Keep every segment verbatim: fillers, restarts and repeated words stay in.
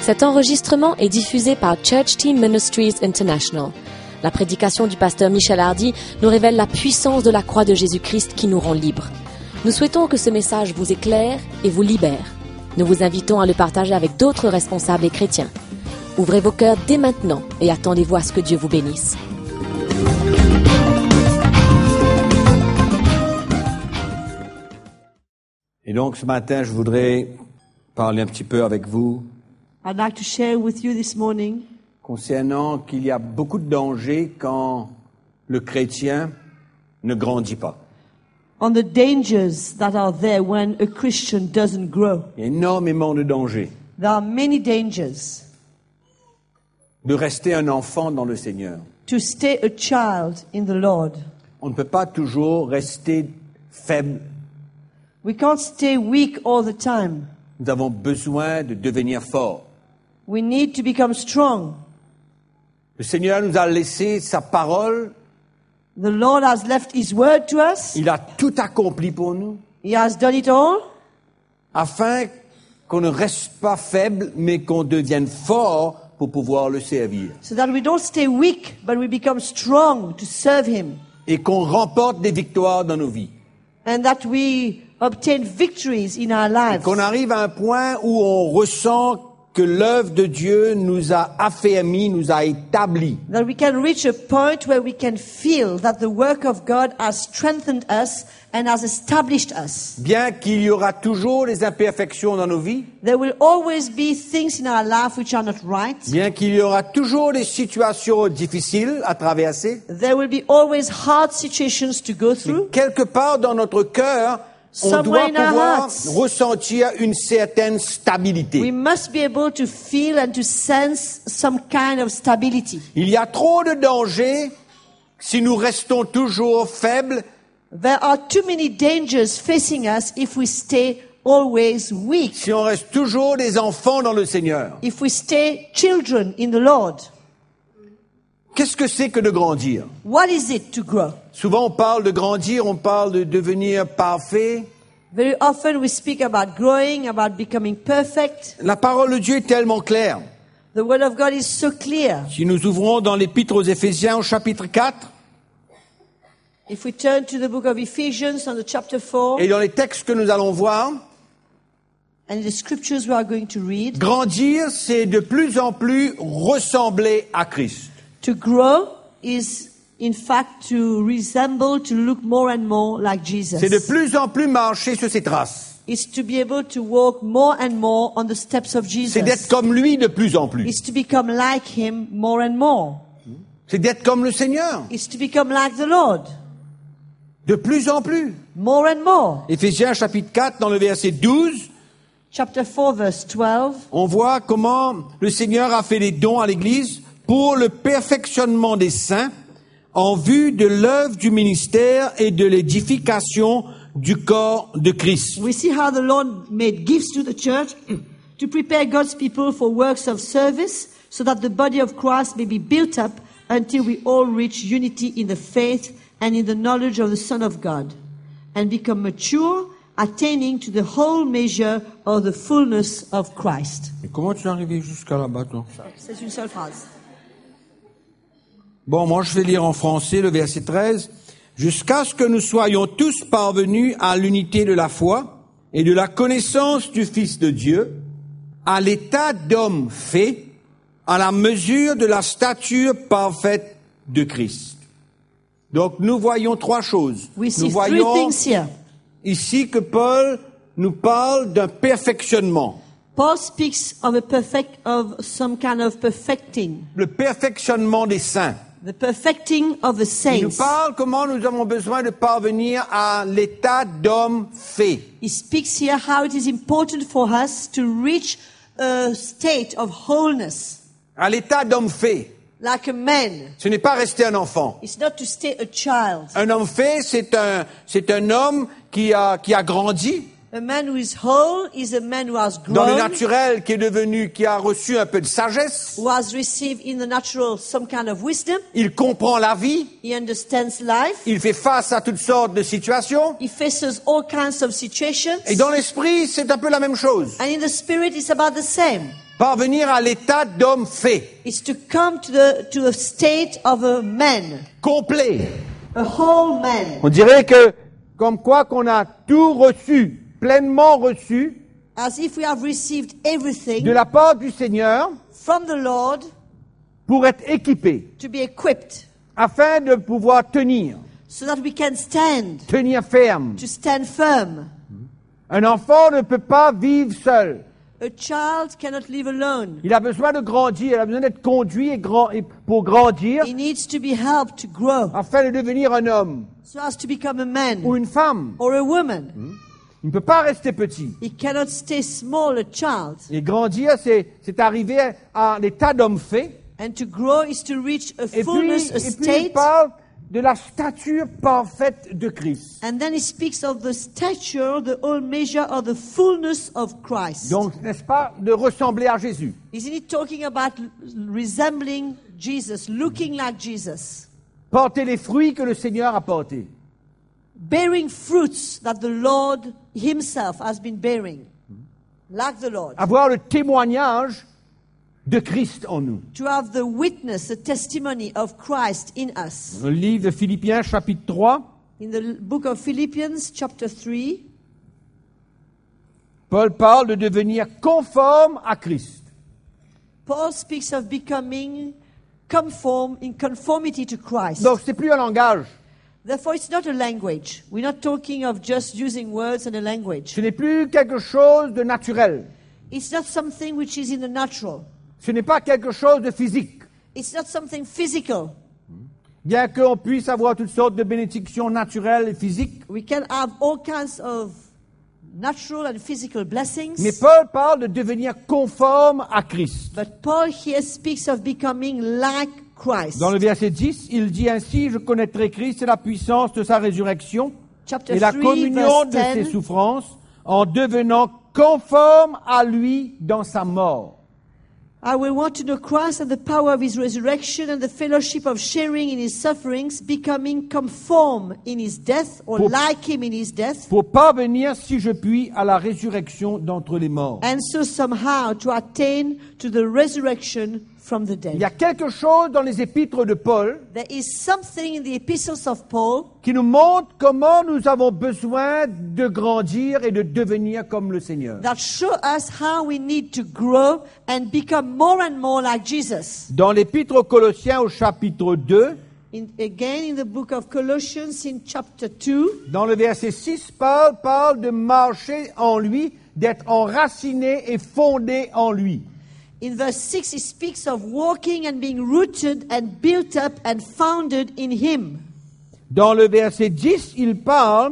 Cet enregistrement est diffusé par Church Team Ministries International. La prédication du pasteur Michel Hardy nous révèle la puissance de la croix de Jésus-Christ qui nous rend libres. Nous souhaitons que ce message vous éclaire et vous libère. Nous vous invitons à le partager avec d'autres responsables et chrétiens. Ouvrez vos cœurs dès maintenant et attendez-vous à ce que Dieu vous bénisse. Et donc ce matin, je voudrais parler un petit peu avec vous I'd like to share with you this morning concernant qu'il y a beaucoup de dangers quand le chrétien ne grandit pas. on the dangers that are there when a Christian doesn't grow. Il y a énormément de dangers There are many dangers de rester un enfant dans le Seigneur. to stay a child in the Lord. On ne peut pas toujours rester faible. We can't stay weak all the time. Nous avons besoin de devenir forts. We need to become strong. Le Seigneur nous a laissé sa parole. The Lord has left His word to us. Il a tout accompli pour nous He has done it all afin qu'on ne reste pas faible, mais qu'on devienne fort pour pouvoir le servir. so that we don't stay weak, but we become strong to serve Him. Et qu'on remporte des victoires dans nos vies. And that we obtain victories in our lives. Qu'on arrive à un point où on ressent que l'œuvre de Dieu nous a affermis, nous a établis. That we can reach a point where we can feel that the work of God has strengthened us and has established us. Bien qu'il y aura toujours des imperfections dans nos vies, There will always be things in our life which are not right. bien qu'il y aura toujours des situations difficiles à traverser, There will be always hard situations to go through. quelque part dans notre cœur, on Somewhere doit in our pouvoir hearts. ressentir une certaine We stabilité. must be able to feel and to sense some kind of stability. Il y a trop de dangers si nous restons toujours faibles. There are too many dangers facing us if we stay always weak, Si on reste toujours des enfants dans le Seigneur. if we stay children in the Lord. Qu'est-ce que c'est que de grandir? What is it to grow? Souvent on parle de grandir, on parle de devenir parfait. Very often we speak about growing, about becoming perfect. La parole de Dieu est tellement claire. The word of God is so clear. Si nous ouvrons dans l'Épître aux Éphésiens au chapitre quatre, If we turn to the book of Ephesians on the chapter four, et dans les textes que nous allons voir, and the scriptures we are going to read, grandir, c'est de plus en plus ressembler à Christ. to grow is in fact to resemble, to look more and more like Jesus. C'est de plus en plus marcher sur ses traces. It's to be able to walk more and more on the steps of C'est d'être Jesus. comme lui de plus en plus. It's to become like Him more and more. C'est d'être comme le Seigneur, It's to become like the Lord de plus en plus. more and more. Éphésiens chapitre quatre, dans le verset douze, Chapter four verse twelve. on voit comment le Seigneur a fait des dons à l'Église pour le perfectionnement des saints en vue de l'œuvre du ministère et de l'édification du corps de Christ. We see how the Lord made gifts to the church to prepare God's people for works of service so that the body of Christ may be built up until we all reach unity in the faith and in the knowledge of the Son of God and become mature, attaining to the whole measure of the fullness of Christ. Et comment tu es arrivé jusqu'à là-bas, toi? C'est une seule phrase. Bon, moi je vais lire en français le verset treize. Jusqu'à ce que nous soyons tous parvenus à l'unité de la foi et de la connaissance du Fils de Dieu, à l'état d'homme fait, à la mesure de la stature parfaite de Christ. Donc nous voyons trois choses. We see Nous three voyons things here. ici que Paul nous parle d'un perfectionnement. Paul speaks of a perfect, of some kind of perfecting, Le perfectionnement des saints. the perfecting of the Il nous saints. parle comment nous avons besoin de parvenir à l'état d'homme fait. He speaks here how it is important for us to reach a state of wholeness, À l'état d'homme fait. like a man. Ce n'est pas rester un enfant. It's not to stay a child. Un homme fait, c'est un, c'est un homme qui a, qui a grandi A man who is whole is a man who has dans le grown, naturel, qui est devenu, qui a reçu un peu de sagesse. who has received in the natural some kind of wisdom. Il comprend la vie. He understands life. Il fait face à toutes sortes de situations. He faces all kinds of situations. Et dans l'esprit, c'est un peu la même chose. And in the spirit, it's about the same. parvenir à l'état d'homme fait, is to come to the to the state of a man, complet. a whole man. On dirait que, comme quoi qu'on a tout reçu, pleinement reçu, As if we have received everything de la part du Seigneur from the Lord pour être équipé, to be equipped, afin de pouvoir tenir, so that we can stand, tenir ferme. to stand firm. Un enfant ne peut pas vivre seul. A child cannot live alone. Il a besoin de grandir, il a besoin d'être conduit et grand, et pour grandir, He needs to be helped to grow, afin de devenir un homme so as to become a man ou une femme. or a woman. Il ne peut pas rester petit. He cannot stay small, a child. Et grandir, c'est, c'est arriver à l'état d'homme fait. And to grow is to reach a Et puis, fullness, a et puis il state. parle de la stature parfaite de Christ. And then he speaks of the stature, the whole measure of the fullness of Christ. Donc, n'est-ce pas, de ressembler à Jésus. Isn't he talking about resembling Jesus, looking like Jesus? Porter les fruits que le Seigneur a portés. Bearing fruits that the Lord himself has been bearing, like the Lord. Avoir le témoignage de Christ en nous. To have the witness, the testimony of Christ in us. Dans le livre de Philippiens, chapitre trois, In the book of Philippians, chapter three, Paul parle de devenir conforme à Christ. Paul speaks of becoming conform, in conformity to Christ. Donc, c'est plus un langage. Therefore, it's not a language. We're not talking of just using words and a language. Ce n'est plus quelque chose de naturel. It's not something which is in the natural. Ce n'est pas quelque chose de physique. It's not something physical. Bien qu'on puisse avoir toutes sortes de bénédictions naturelles et physiques. We can have all kinds of natural and physical blessings. Mais Paul parle de devenir conforme à Christ. But Paul here speaks of becoming like Christ. Dans le verset dix, il dit ainsi, je connaîtrai Christ et la puissance de sa résurrection Chapter et la three, communion verse de ses ten. souffrances en devenant conforme à lui dans sa mort. I will want to know Christ and the power of his resurrection and the fellowship of sharing in his sufferings, becoming conform in his death or Pour- like him in his death, Pour parvenir, si je puis, à la résurrection d'entre les morts. and so somehow to attain to the resurrection from the Il y a dead. quelque chose dans les épîtres de Paul There is something in the epistles of Paul qui nous montre comment nous avons besoin de grandir et de devenir comme le Seigneur. that show us how we need to grow and become more and more like Jesus. Dans l'épître aux Colossiens au chapitre deux, In, again, in the book of Colossians, in chapter two, dans le verset six, Paul parle de marcher en lui, d'être enraciné et fondé en lui. in verse six, he speaks of walking and being rooted and built up and founded in him. Dans le verset dix, il parle,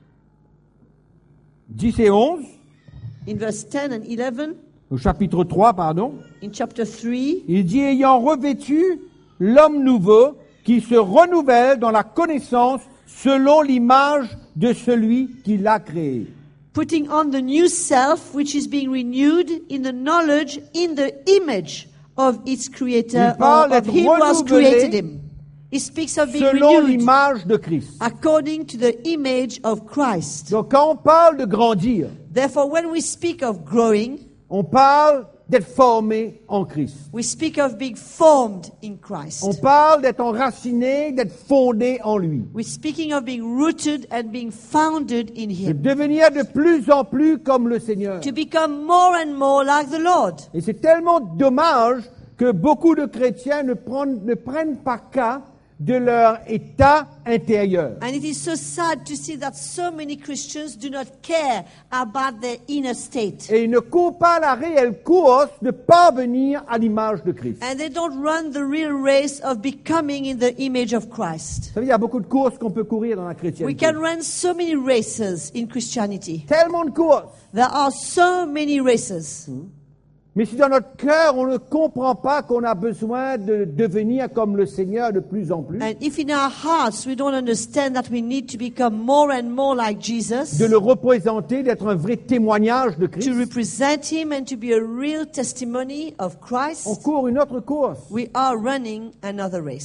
dix et onze, In verse ten and eleven, au chapitre trois, pardon, in chapter three, il dit, ayant revêtu l'homme nouveau qui se renouvelle dans la connaissance selon l'image de celui qui l'a créé. putting on the new self, which is being renewed in the knowledge, in the image of its creator, Il parle or of d'être him who has renouvelé created him. He speaks of being Selon renewed l'image de Christ. according to the image of Christ. Donc quand on parle de grandir, Therefore, when we speak of growing, on parle d'être formé en Christ. we speak of being formed in On Christ. parle d'être enraciné, d'être fondé en lui. We're speaking of being rooted and being founded in De Him. devenir de plus en plus comme le Seigneur. To become more and more like the Lord. Et c'est tellement dommage que beaucoup de chrétiens ne prennent, ne prennent pas cas de leur état intérieur. And it is so sad to see that so many Christians do not care about their inner state. Et ils ne courent pas la réelle course de parvenir à l'image de Christ. And they don't run the real race of becoming in the image of Christ. Vous savez, il y a beaucoup de courses qu'on peut courir dans la We chrétienté. can run so many races in Christianity. Tellement de courses. There are so many races. Mais si dans notre cœur, on ne comprend pas qu'on a besoin de devenir comme le Seigneur de plus en plus, And if in our hearts we don't understand that we need to become more and more like Jesus, de le représenter, d'être un vrai témoignage de to Christ, represent Him and to be a real testimony of on Christ, court une autre course. we are running another race.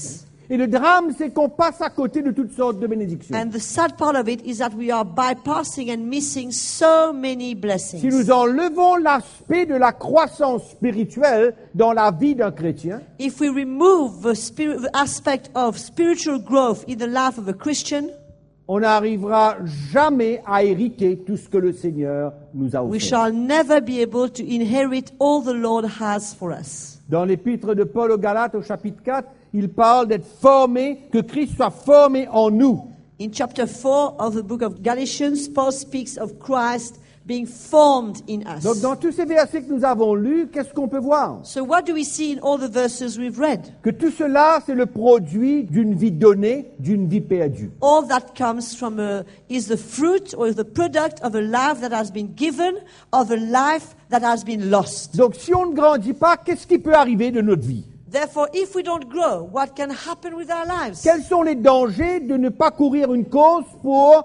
Et le drame, c'est qu'on passe à côté de toutes sortes de bénédictions. And the sad part of it is that we are bypassing and missing so many blessings. Si nous enlevons l'aspect de la croissance spirituelle dans la vie d'un chrétien, If we remove the, spirit, the aspect of spiritual growth in the life of a Christian, on n'arrivera jamais à hériter tout ce que le Seigneur nous a we offert. shall never be able to inherit all the Lord has for us. Dans l'épître de Paul aux Galates au chapitre quatre, il parle d'être formé, que Christ soit formé en nous. In chapter four of the book of Galatians, Paul speaks of Christ being formed in us. Donc dans tous ces versets que nous avons lus, qu'est-ce qu'on peut voir? So what do we see in all the verses we've read? Que tout cela, c'est le produit d'une vie donnée, d'une vie perdue. All that comes from a, is the fruit or is the product of a life that has been given, of a life that has been lost. Donc si on ne grandit pas, qu'est-ce qui peut arriver de notre vie? Therefore, if we don't grow, what can happen with our lives? Quels sont les dangers de ne pas courir une course pour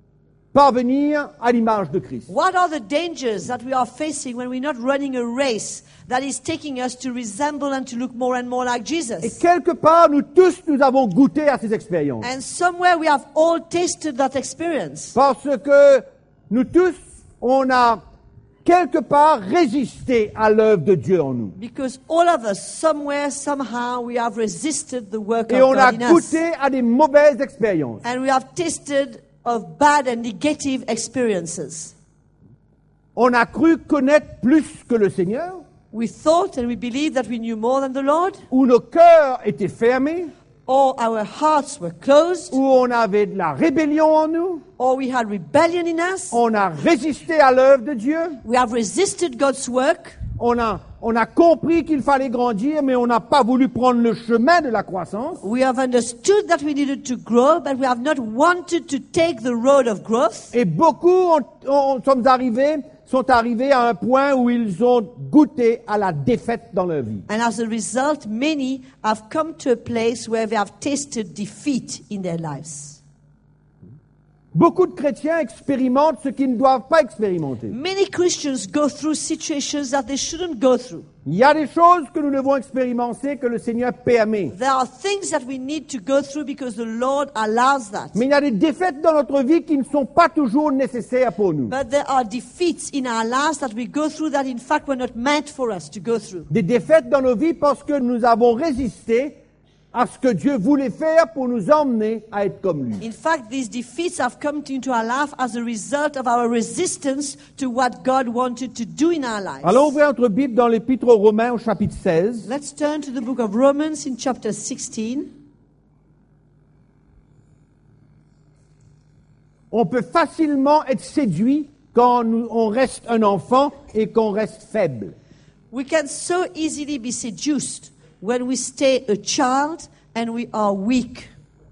parvenir à l'image de Christ? What are the dangers that we are facing when we're not running a race that is taking us to resemble and to look more and more like Et Jesus? quelque part, nous tous, nous avons goûté à ces expériences. And somewhere we have all tasted that experience. Parce que nous tous, on a quelque part résisté à l'œuvre de Dieu en nous. Because all of us, somewhere, somehow, we have resisted the work Et of on a God in us. goûté à des mauvaises expériences. And we have tasted of bad and negative experiences. On a cru connaître plus que le Seigneur, We thought and we believed that we knew more than the Lord, où nos cœurs étaient fermés, or our hearts were closed, où on avait de la rébellion en nous, or we had rebellion in us. on a résisté à l'œuvre de Dieu, We have resisted God's work. on a, on a compris qu'il fallait grandir, mais on n'a pas voulu prendre le chemin de la croissance. We have understood that we needed to grow, but we have not wanted to take the road of growth. Et beaucoup ont, ont- sont arrivés, sont arrivés à un point où ils ont goûté à la défaite dans leur vie. And as a result, many have come to a place where they have tasted defeat in their lives. Beaucoup de chrétiens expérimentent ce qu'ils ne doivent pas expérimenter. Many Christians go through situations that they shouldn't go through. Il y a des choses que nous devons expérimenter que le Seigneur permet. There are things that we need to go through because the Lord allows that. Mais il y a des défaites dans notre vie qui ne sont pas toujours nécessaires pour nous. But there are defeats in our lives that we go through that in fact were not meant for us to go through. Des défaites dans nos vies parce que nous avons résisté à ce que Dieu voulait faire pour nous emmener à être comme lui. In fact, these defeats have come into our life as a result of our resistance to what God wanted to do in our lives. Allons ouvrir notre Bible dans l'Épître aux Romains au chapitre seize. Let's turn to the book of Romans in chapter sixteen. On peut facilement être séduit quand nous- on reste un enfant et qu'on reste faible. We can so easily be seduced when we stay a child and we are weak.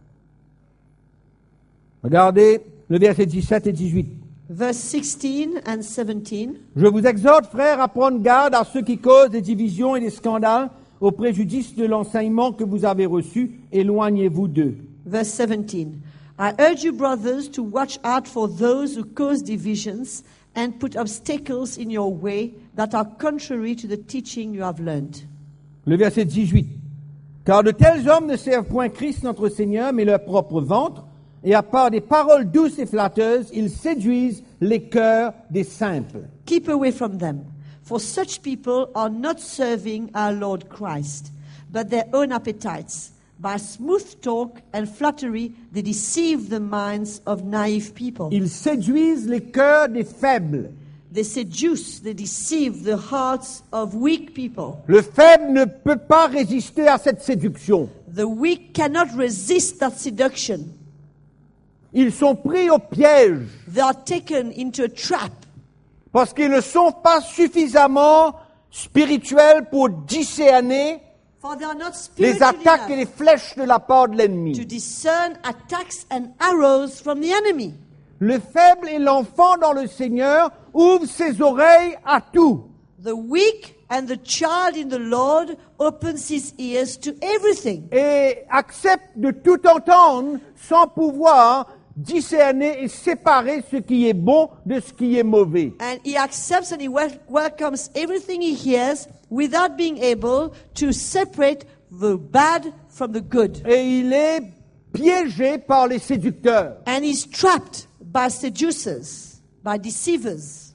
Regardez le verset dix-sept et dix-huit. Verse sixteen and seventeen. Je vous exhorte, frères, à prendre garde à ceux qui causent des divisions et des scandales au préjudice de l'enseignement que vous avez reçu. Éloignez-vous d'eux. Verse seventeen. I urge you, brothers, to watch out for those who cause divisions and put obstacles in your way that are contrary to the teaching you have learned. Le verset dix-huit. Car de tels hommes ne servent point Christ notre Seigneur, mais leur propre ventre, et à part des paroles douces et flatteuses, ils séduisent les cœurs des simples. Keep away from them, for such people are not serving our Lord Christ, but their own appetites. By smooth talk and flattery, they deceive the minds of naive people. Ils séduisent les cœurs des faibles. They seduce, they deceive the hearts of weak people. Le faible ne peut pas résister à cette séduction. The weak cannot resist that seduction. Ils sont pris au piège They are taken into a trap parce qu'ils ne sont pas suffisamment spirituels pour discerner for they are not les spiritual attaques et enough les flèches de la part de to l'ennemi. discern attacks and arrows from the enemy. Le faible et l'enfant dans le Seigneur ouvrent ses oreilles à tout. The weak and the child in the Lord opens his ears to everything Et accepte de tout entendre sans pouvoir discerner et séparer ce qui est bon de ce qui est mauvais. and he accepts and he wel- welcomes everything he hears without being able to separate the bad from the good. Et il est piégé par les séducteurs. And he's trapped by seducers, by deceivers.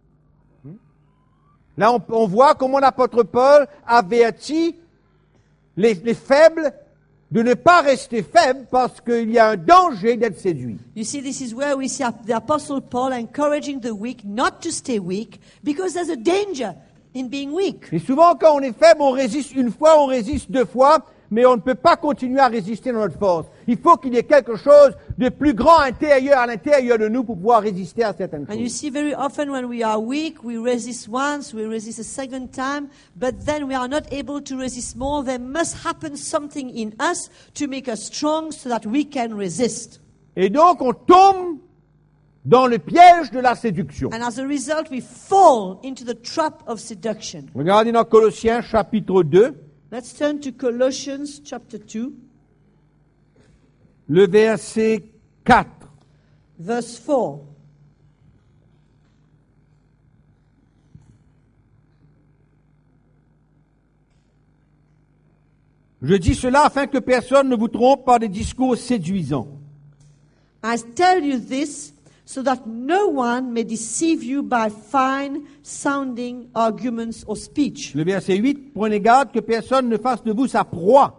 Là, on, on voit comment l'apôtre Paul avertit les, les faibles de ne pas rester faibles parce qu'il y a un danger d'être séduit. You see, this is where we see the Apostle Paul encouraging the weak not to stay weak because there's a danger in being weak. Et souvent, quand on est faible, on résiste une fois, on résiste deux fois, mais on ne peut pas continuer à résister dans notre force. Il faut qu'il y ait quelque chose de plus grand intérieur à l'intérieur de nous pour pouvoir résister à certaines And you choses. see, very often when we are weak, we resist once, we resist a second time, but then we are not able to resist more. There must happen something in us to make us strong so that we can resist. Et donc, on tombe dans le piège de la séduction. And as a result, we fall into the trap of seduction. Regardez dans Colossiens chapitre deux, Let's turn to Colossians chapter two, le verset quatre. verse four. Je dis cela afin que personne ne vous trompe par des discours séduisants. I tell you this so that no one may deceive you by fine-sounding arguments or speech. Le verset huit, prenez garde que personne ne fasse de vous sa proie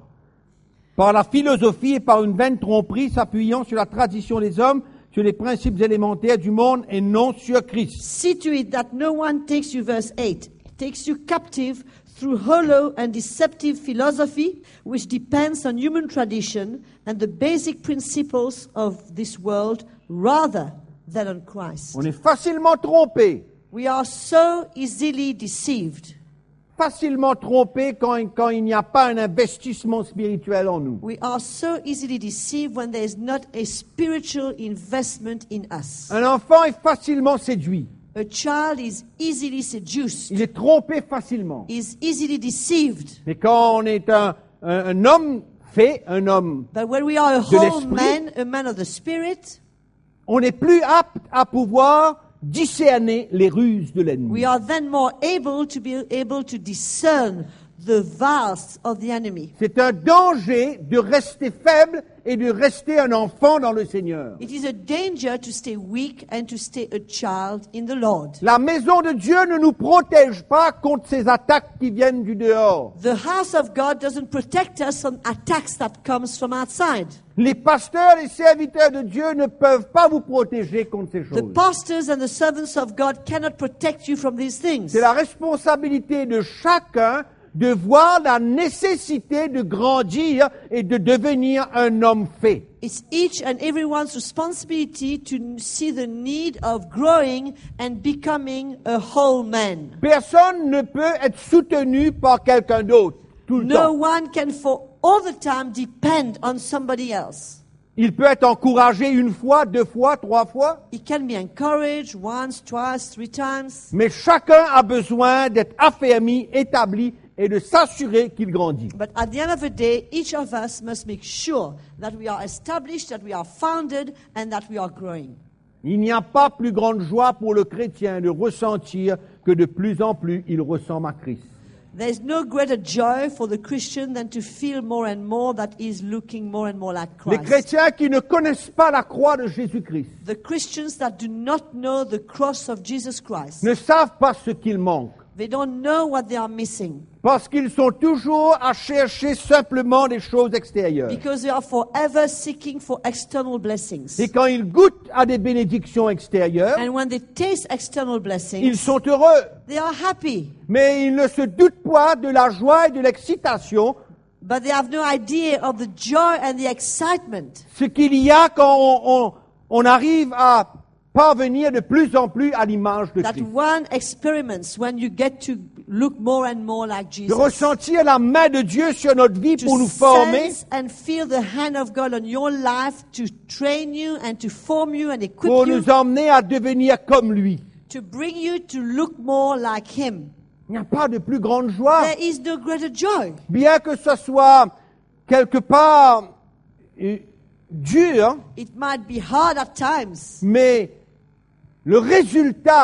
par la philosophie et par une vaine tromperie s'appuyant sur la tradition des hommes, sur les principes élémentaires du monde et non sur Christ. See to it that no one takes you, verse eight, takes you captive through hollow and deceptive philosophy, which depends on human tradition and the basic principles of this world rather than on Christ. On est facilement trompé, We are so easily deceived. facilement trompé quand, quand il n'y a pas un investissement spirituel en nous. We are so easily deceived when there is not a spiritual investment in us. Un enfant est facilement séduit, A child is easily seduced, il est trompé facilement. is easily deceived. Mais quand on est un, un, un homme fait, un homme, But when we are a De whole l'esprit. man, a man of the spirit, on est plus apte à pouvoir discerner les ruses de l'ennemi. we are then more able to be able to discern the vials of the enemy. C'est un danger de rester faible et de rester un enfant dans le Seigneur. It is a danger to stay weak and to stay a child in the Lord. La maison de Dieu ne nous protège pas contre ces attaques qui viennent du dehors. The house of God doesn't protect us from attacks that comes from outside. Les pasteurs, les serviteurs de Dieu ne peuvent pas vous protéger contre ces The choses. pastors and the servants of God cannot protect you from these things. C'est la responsabilité de chacun de voir la nécessité de grandir et de devenir un homme fait. It's each and everyone's responsibility to see the need of growing and becoming a whole man. Personne ne peut être soutenu par quelqu'un d'autre tout le No temps. one can for all the time depend on somebody else. Il peut être encouragé une fois, deux fois, trois fois, He can be encouraged once, twice, three times. mais chacun a besoin d'être affermi, établi et de s'assurer qu'il grandit. But at the end of the day, each of us must make sure that we are established, that we are founded, and that we are growing. Il n'y a pas plus grande joie pour le chrétien de ressentir que de plus en plus il ressemble à Christ. There is no greater joy for the Christian than to feel more and more that he is looking more and more like Les Christ. chrétiens qui ne connaissent pas la croix de Jésus-Christ The Christians that do not know the cross of Jesus Christ, ne savent pas ce qu'il manque, they don't know what they are missing parce qu'ils sont toujours à chercher simplement des choses extérieures. because they are forever seeking for external blessings. Et quand ils goûtent à des bénédictions extérieures, And when they taste external ils blessings, sont heureux. they are happy. Mais ils ne se doutent pas de la joie et de l'excitation, But they have no idea of the joy and the excitement ce qu'il y a quand on, on- on arrive à parvenir de plus en plus à l'image de that Christ. one experiments when you get to look more and more like De Jesus. ressentir la main de Dieu sur notre vie pour To nous former, sense and feel the hand of God on your life to train you and to form you and equip pour you nous emmener à devenir comme lui. to bring you to look more like Him. Il n'y a pas de plus grande joie. There is no greater joy. Bien que ce soit quelque part euh, dur, It might be hard at times, mais le résultat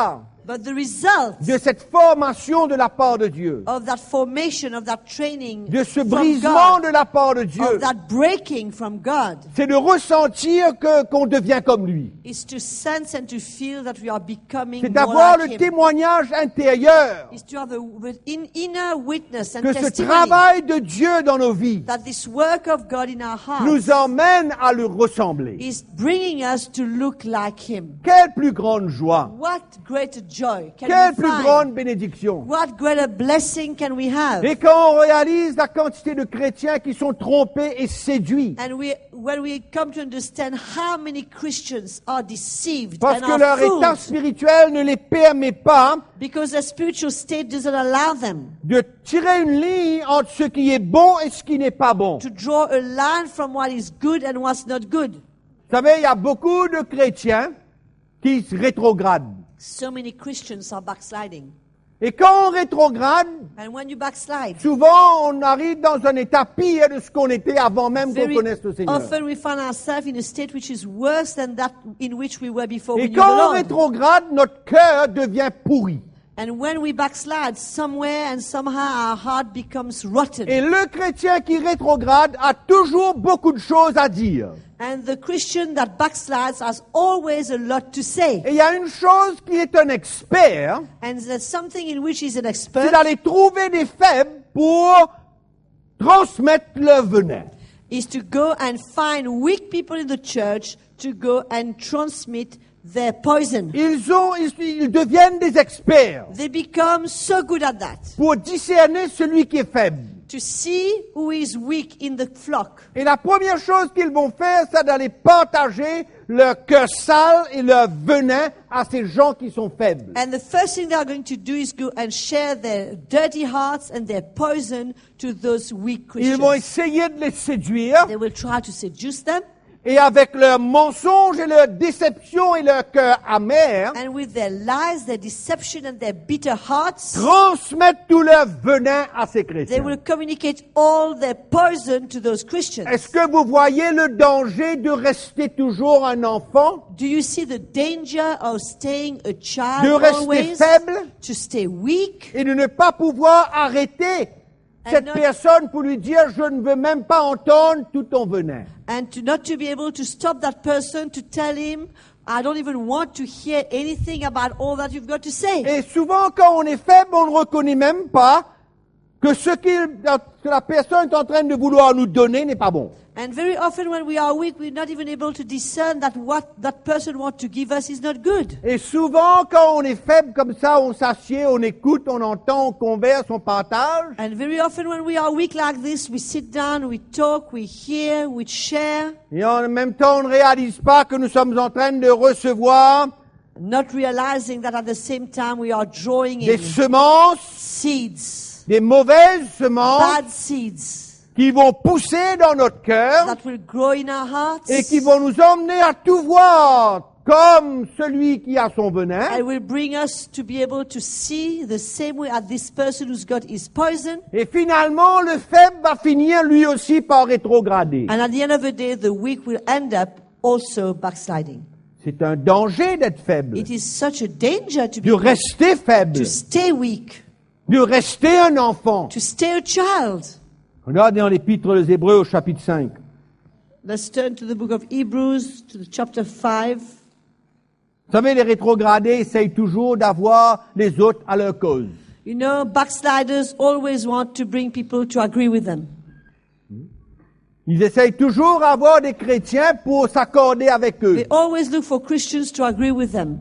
But the result de cette formation de la part de Dieu, of that formation, of that training de ce from brisement God, de la part de Dieu, of that breaking from God, c'est de ressentir que qu'on devient comme lui. is to sense and to feel that we are becoming C'est more d'avoir like le Him. témoignage intérieur Is to have a with in, inner witness and que ce testimony travail de Dieu dans nos vies that this work of God in our hearts nous emmène à le ressembler. is bringing us to look like Him. Quelle plus grande joie, What greater joy can quelle we plus find? grande bénédiction. What greater blessing can we have? Et quand on réalise la quantité de chrétiens qui sont trompés et séduits, And we, when we come to understand how many Christians are deceived parce and que are leur état fooled spirituel ne les permet pas because their spiritual state doesn't allow them de tirer une ligne entre ce qui est bon et ce qui n'est pas bon. to draw a line from what is good and what's not good. Vous savez, il y a beaucoup de chrétiens qui se rétrogradent. So many Christians are backsliding. Et quand on rétrograde, And when you backslide, souvent on arrive dans un état pire de ce qu'on était avant même qu'on very connaisse le Seigneur. often we find ourselves in a state which is worse than that in which we were before we Et knew the quand on Lord. rétrograde, notre cœur devient pourri. And when we backslide, somewhere and somehow our heart becomes rotten. Et le chrétien qui rétrograde a toujours beaucoup de choses à dire. And the Christian that backslides has always a lot to say. Et il y a une chose qui est un expert, And there's something in which he's an c'est expert, d'aller trouver des faibles pour transmettre le venin. is to go and find weak people in the church to go and transmit their poison. Ils ont, ils, ils deviennent des experts They become so good at that, pour discerner celui qui est faible. to see who is weak in the flock. Et la première chose qu'ils vont faire, c'est d'aller partager leur cœur sale et leur venin à ces gens qui sont faibles. And the first thing they are going to do is go and share their dirty hearts and their poison to those weak Ils vont Christians. essayer de les séduire They will try to seduce them, et avec leurs mensonges et leurs déceptions et leur cœur amer, and with their lies, their deception, and their bitter hearts, transmettre tout leur venin à ces they chrétiens. will communicate all their poison to those Christians. Est-ce que vous voyez le danger de rester toujours un enfant, Do you see the danger of staying a de child rester always? faible To stay weak et de ne pas pouvoir arrêter cette not- personne pour lui dire « je ne veux même pas entendre tout ton venin ». and to not to be able to stop that person to tell him, I don't even want to hear anything about all that you've got to say. Et souvent, quand on est faible, on ne reconnaît même pas que ce qu'il- que la personne est en train de vouloir nous donner n'est pas bon. And very often when we are weak, we're not even able to discern that what that person wants to give us is not good. Et souvent, quand on est faible comme ça, on s'assied, on écoute, on entend, on converse, on partage. And very often when we are weak like this, we sit down, we talk, we hear, we share, Et en même temps, on ne réalise pas que nous sommes en train de recevoir not realizing that at the same time we are drawing des in semences, seeds, des mauvaises semences bad seeds qui vont pousser dans notre cœur that will grow in our hearts et qui vont nous emmener à tout voir comme celui qui a son venin. and will bring us to be able to see the same way as this person who's got his poison. Et finalement, le faible va finir lui aussi par rétrograder. And at the end of the day, the weak will end up also backsliding. C'est un danger d'être faible, It is such a danger to be de rester faible, to stay weak, de rester un enfant. to stay a child. Regardez dans l'épître aux Hébreux au chapitre cinq. Let's turn to the book of Hebrews, to the chapter five. Vous savez, les rétrogradés essayent toujours d'avoir les autres à leur cause. You know, backsliders always want to bring people to agree with them. Ils essayent toujours d'avoir des chrétiens pour s'accorder avec eux. They always look for Christians to agree with them.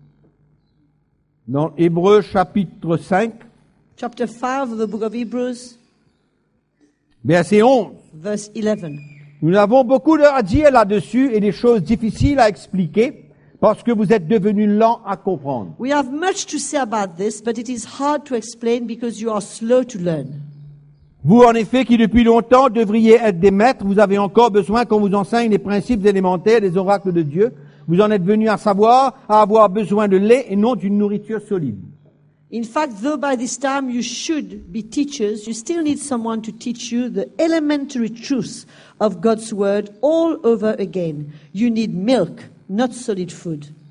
Dans Hébreux chapitre cinq, Chapter five of the book of Hebrews, verset onze. verse eleven. Nous avons beaucoup à dire là-dessus et des choses difficiles à expliquer parce que vous êtes devenus lents à comprendre. We have much to say about this, but it is hard to explain because you are slow to learn. Vous, en effet, qui depuis longtemps devriez être des maîtres, vous avez encore besoin qu'on vous enseigne les principes élémentaires des oracles de Dieu. Vous en êtes venus à savoir, à avoir besoin de lait et non d'une nourriture solide. In fact, though by this time you should be teachers, you still need someone to teach you the elementary truths of God's word all over again. You need milk, not solid food.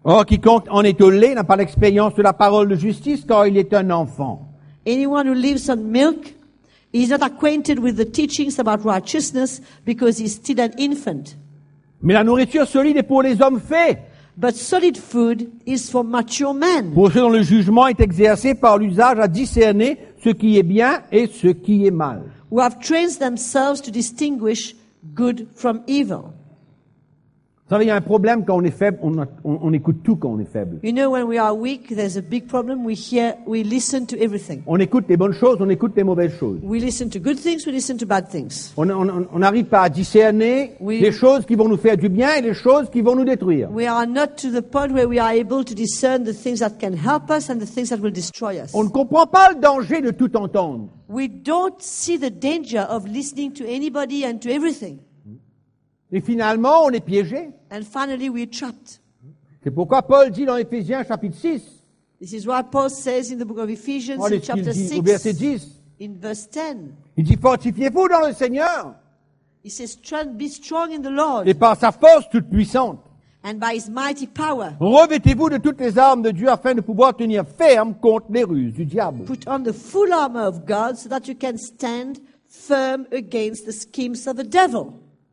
Or, quiconque en est au lait n'a pas l'expérience de la parole de justice, car il est un enfant. Anyone who lives on milk is not acquainted with the teachings about righteousness because he is still an infant. Mais la nourriture solide est pour les hommes faits, But solid food is for mature men, pour ceux dont le jugement est exercé par l'usage à discerner ce qui est bien et ce qui est mal. who have trained themselves to distinguish good from evil. Vous savez, il y a un problème quand on est faible, on, a- on- on écoute tout quand on est faible. You know, when we are weak, there's a big problem. We hear, we listen to everything. On écoute les bonnes choses, on écoute les mauvaises choses. We listen to good things, we listen to bad things. On on- on n'arrive pas à discerner Oui. les choses qui vont nous faire du bien et les choses qui vont nous détruire. We are not to the point where we are able to discern the things that can help us and the things that will destroy us. On ne comprend pas le danger de tout entendre. We don't see the danger of listening to anybody and to everything. Et finalement, on est piégé. And finally, we're trapped. C'est pourquoi Paul dit dans Éphésiens chapitre six, This is what Paul says in the book of Ephesians, in regardez ce qu'il chapter dit au verset six, dix. in verse ten. Il dit, fortifiez-vous dans le Seigneur He says, "Tran- be strong in the Lord et par sa force toute puissante. and by his mighty power. Revêtez-vous de toutes les armes de Dieu afin de pouvoir tenir ferme contre les ruses du diable. Put on the full armor of God so that you can stand firm against the schemes of the devil."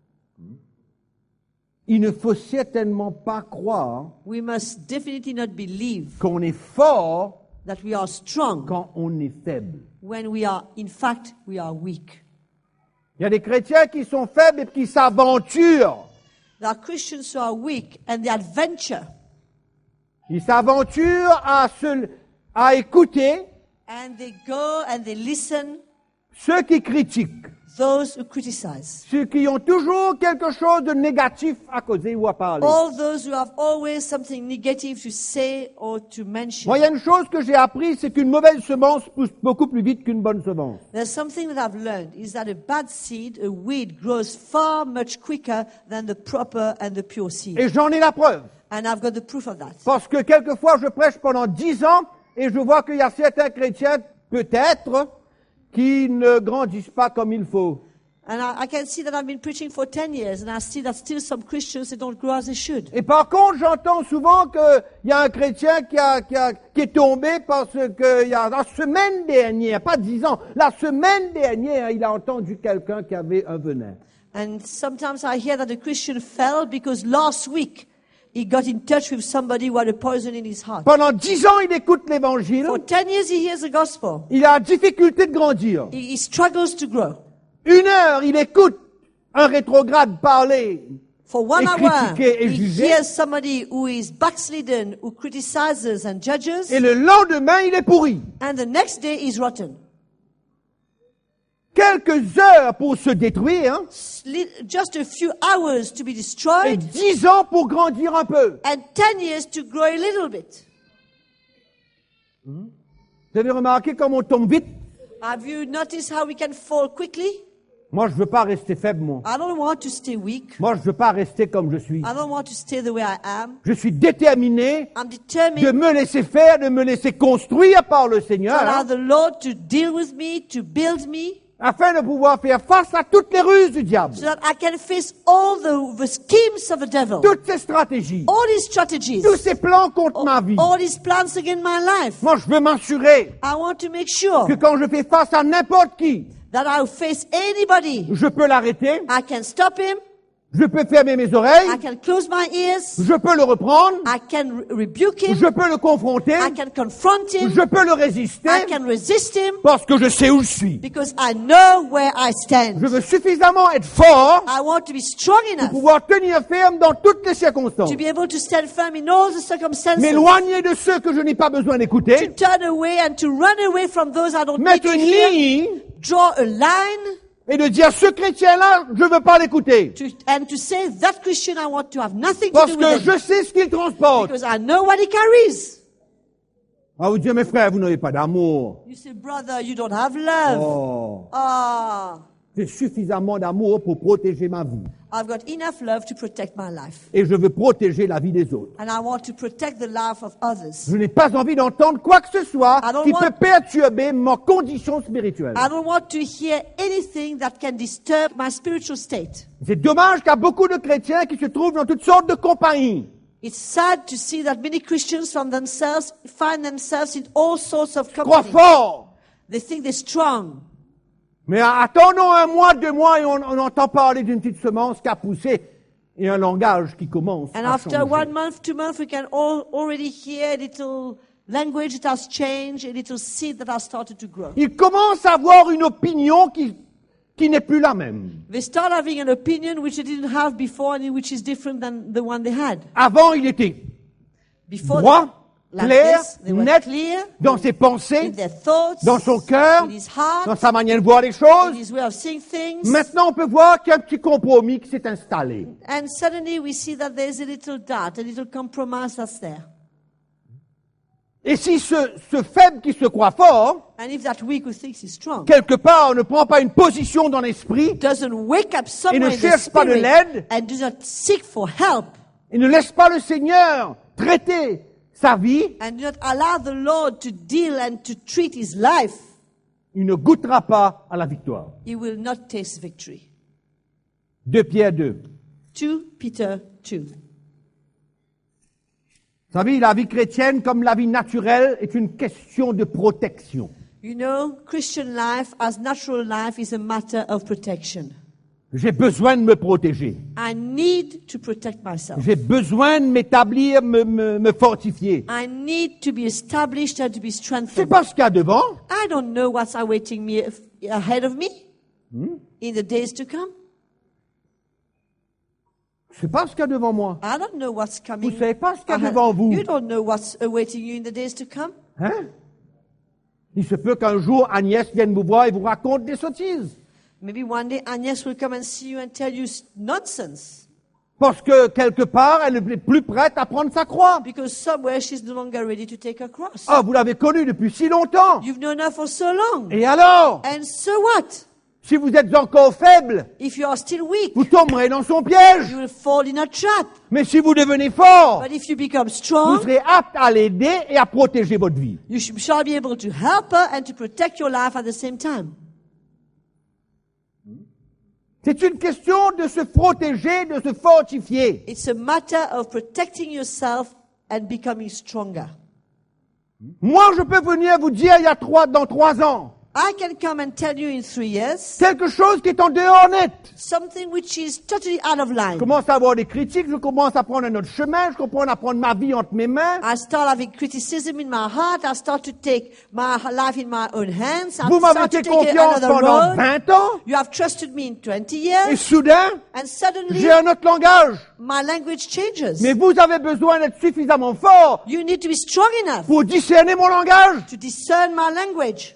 Il ne faut certainement pas croire We must definitely not believe qu'on est fort that we are strong quand on est faible. when we are, in fact, we are weak. Il y a des chrétiens qui sont faibles et qui s'aventurent. There are Christians who are weak and they adventure Ils s'aventurent à, se, à écouter and they go and they listen ceux qui critiquent, those who criticize. ceux qui ont toujours quelque chose de négatif à causer ou à parler. All those who have always something negative to say or to mention. Moi, il y a une chose que j'ai appris, c'est qu'une mauvaise semence pousse beaucoup plus vite qu'une bonne semence. There's something that I've learned is that a bad seed, a weed, grows far much quicker than the proper and the pure seed. Et j'en ai la preuve. And I've got the proof of that. Parce que quelquefois, je prêche pendant dix ans et je vois qu'il y a certains chrétiens, peut-être, qui ne grandissent pas comme il faut. And I, I can see that I've been preaching for ten years and I see that still some Christians, they don't grow as they should. Et par contre, j'entends souvent qu'il y a un chrétien qui, a, qui, a, qui est tombé parce que il y a, la semaine dernière, pas dix ans, la semaine dernière, il a entendu quelqu'un qui avait un venin. And sometimes I hear that a Christian fell because last week he got in touch with somebody who had a poison in his heart. Pendant dix ans, il écoute l'évangile, For ten years he hears the gospel. il a la difficulté de grandir. He, he struggles to grow. Une heure, il écoute un rétrograde parler. For one Et hour, critiquer et he juger. hears somebody who is backslidden, who criticizes and judges, Et le lendemain, il est pourri. and the next day he's rotten. Quelques heures pour se détruire, hein, Sli- Just a few hours to be et destroyed, dix ans pour grandir un peu. and ten years to grow a little bit. Vous avez remarqué comme on tombe vite? Have you noticed how we can fall quickly? Moi, je veux pas rester faible, moi. I don't want to stay weak. Moi, je veux pas rester comme je suis. I don't want to stay the way I am. Je suis déterminé I'm de determined me laisser faire, de me laisser construire par le to Seigneur, allow hein, the Lord to deal with me, to build me, afin de pouvoir faire face à toutes les ruses du diable, so that I can face all the, the schemes of the devil, toutes ses stratégies, all his strategies, tous ses plans contre ma vie. all his plans against my life. Moi, je veux m'assurer I want to make sure que quand je fais face à n'importe qui, that I'll face anybody. je peux l'arrêter, I can stop him. je peux fermer mes oreilles, I can close my ears. je peux le reprendre, I can re- rebuke him. je peux le confronter, I can confront him. je peux le résister, I can resist him parce que je sais où je suis. because I know where I Je stand. veux suffisamment être fort I want to be strong pour enough pouvoir tenir ferme dans toutes les circonstances. to be able to stand firm in all the circumstances. M'éloigner de ceux que je n'ai pas besoin To d'écouter, turn away and to run away from those I don't need mettre to une hear. ligne Draw a line et de dire ce chrétien-là, je veux pas l'écouter. to, and to say that Christian I want to have nothing to Parce do que with him je sais ce qu'il transporte. because I know what he carries. Ah, vous dites, mes frères, vous n'avez pas d'amour. You say, brother, you don't have love. Oh, Ah, j'ai suffisamment d'amour pour protéger ma vie. I've got enough love to protect my life. Et je veux protéger la vie des autres. And I want to protect the life of others. Je n'ai pas envie d'entendre quoi que ce soit I don't qui want- peut perturber ma condition spirituelle. I don't want to hear anything that can disturb my spiritual state. C'est dommage qu'il y a beaucoup de chrétiens qui se trouvent dans toutes sortes de compagnies. It's sad to see that many Christians from themselves find themselves in all sorts of croient company. fort. They think they're strong. Mais attendons un mois, deux mois et on, on entend parler d'une petite semence qui a poussé et un langage qui commence And à after changer. one month, two months, we can all already hear a little language that has changed, a little seed that has started to grow. Ils commencent à avoir une opinion qui, qui n'est plus la même. They start having an opinion which they didn't have before and which is different than the one they had. Avant, il était Before droit, they, like clair, this, they were net, clear dans ses pensées, in their thoughts, dans son cœur, in his heart, dans sa manière de voir les in choses. his way of seeing things. Maintenant, on peut voir qu'il y a un petit compromis qui s'est installé. And suddenly we see that there's a little doubt, a little compromise that's there. Et si ce, ce faible qui se croit fort, And if that weak who thinks he's strong quelque part, ne prend pas une position dans l'esprit doesn't wake up somewhere ne in the cherche pas de spirit l'aide, and does not seek for help et ne laisse pas le Seigneur traiter sa vie, and do not allow the Lord to deal and to treat his life, il ne goûtera pas à la victoire. he will not taste victory. deux Pierre deux. Second Peter two. Vous savez, la vie chrétienne, comme la vie naturelle, est une question de protection. You know, Christian life as natural life is a matter of protection. J'ai besoin de me protéger. I need to protect myself. J'ai besoin de m'établir, me, me, me fortifier. I need to be established and to be Je sais strengthened. pas ce qu'il y a devant. I don't know what's awaiting me ahead of me in the days to come. Je sais pas ce qu'il y a devant moi. I don't know what's coming. Vous savez pas ce qu'il y a ahead. devant vous. You don't know what's awaiting you in the days to come. Hein? Il se peut qu'un jour, Agnès vienne vous voir et vous raconte des sottises. Maybe one day Agnes will come and see you and tell you s- nonsense. Parce que quelque part, elle n'est plus prête à prendre sa croix. Because somewhere she's no longer ready to take her cross. Ah, vous l'avez connue depuis si longtemps. You've known her for so long. Et alors, And so what? si vous êtes encore faible, If you are still weak, vous tomberez dans son piège. you will fall in a trap. Mais si vous devenez fort, But if you become vous strong, serez apte à l'aider et à protéger votre vie. you sh- shall be able to help her and to protect your life at the same time. C'est une question de se protéger, de se fortifier. It's a matter of protecting yourself and becoming stronger. Moi, je peux venir vous dire il y a trois, dans trois ans, I can come and tell you in three years quelque chose qui est en dehors net. something which is totally out of Je line. commence à avoir des critiques, je commence à prendre un autre chemin, je commence à prendre ma vie entre mes mains. I start having criticism in my heart. I start to take my life in my own hands. I Vous m'avez start to fait take confiance another pendant road. vingt ans, You have trusted me in twenty et years, soudain, and suddenly j'ai un autre langage. my language changes. Mais vous avez besoin d'être suffisamment fort You need to be strong enough pour discerner mon langage. to discern my language.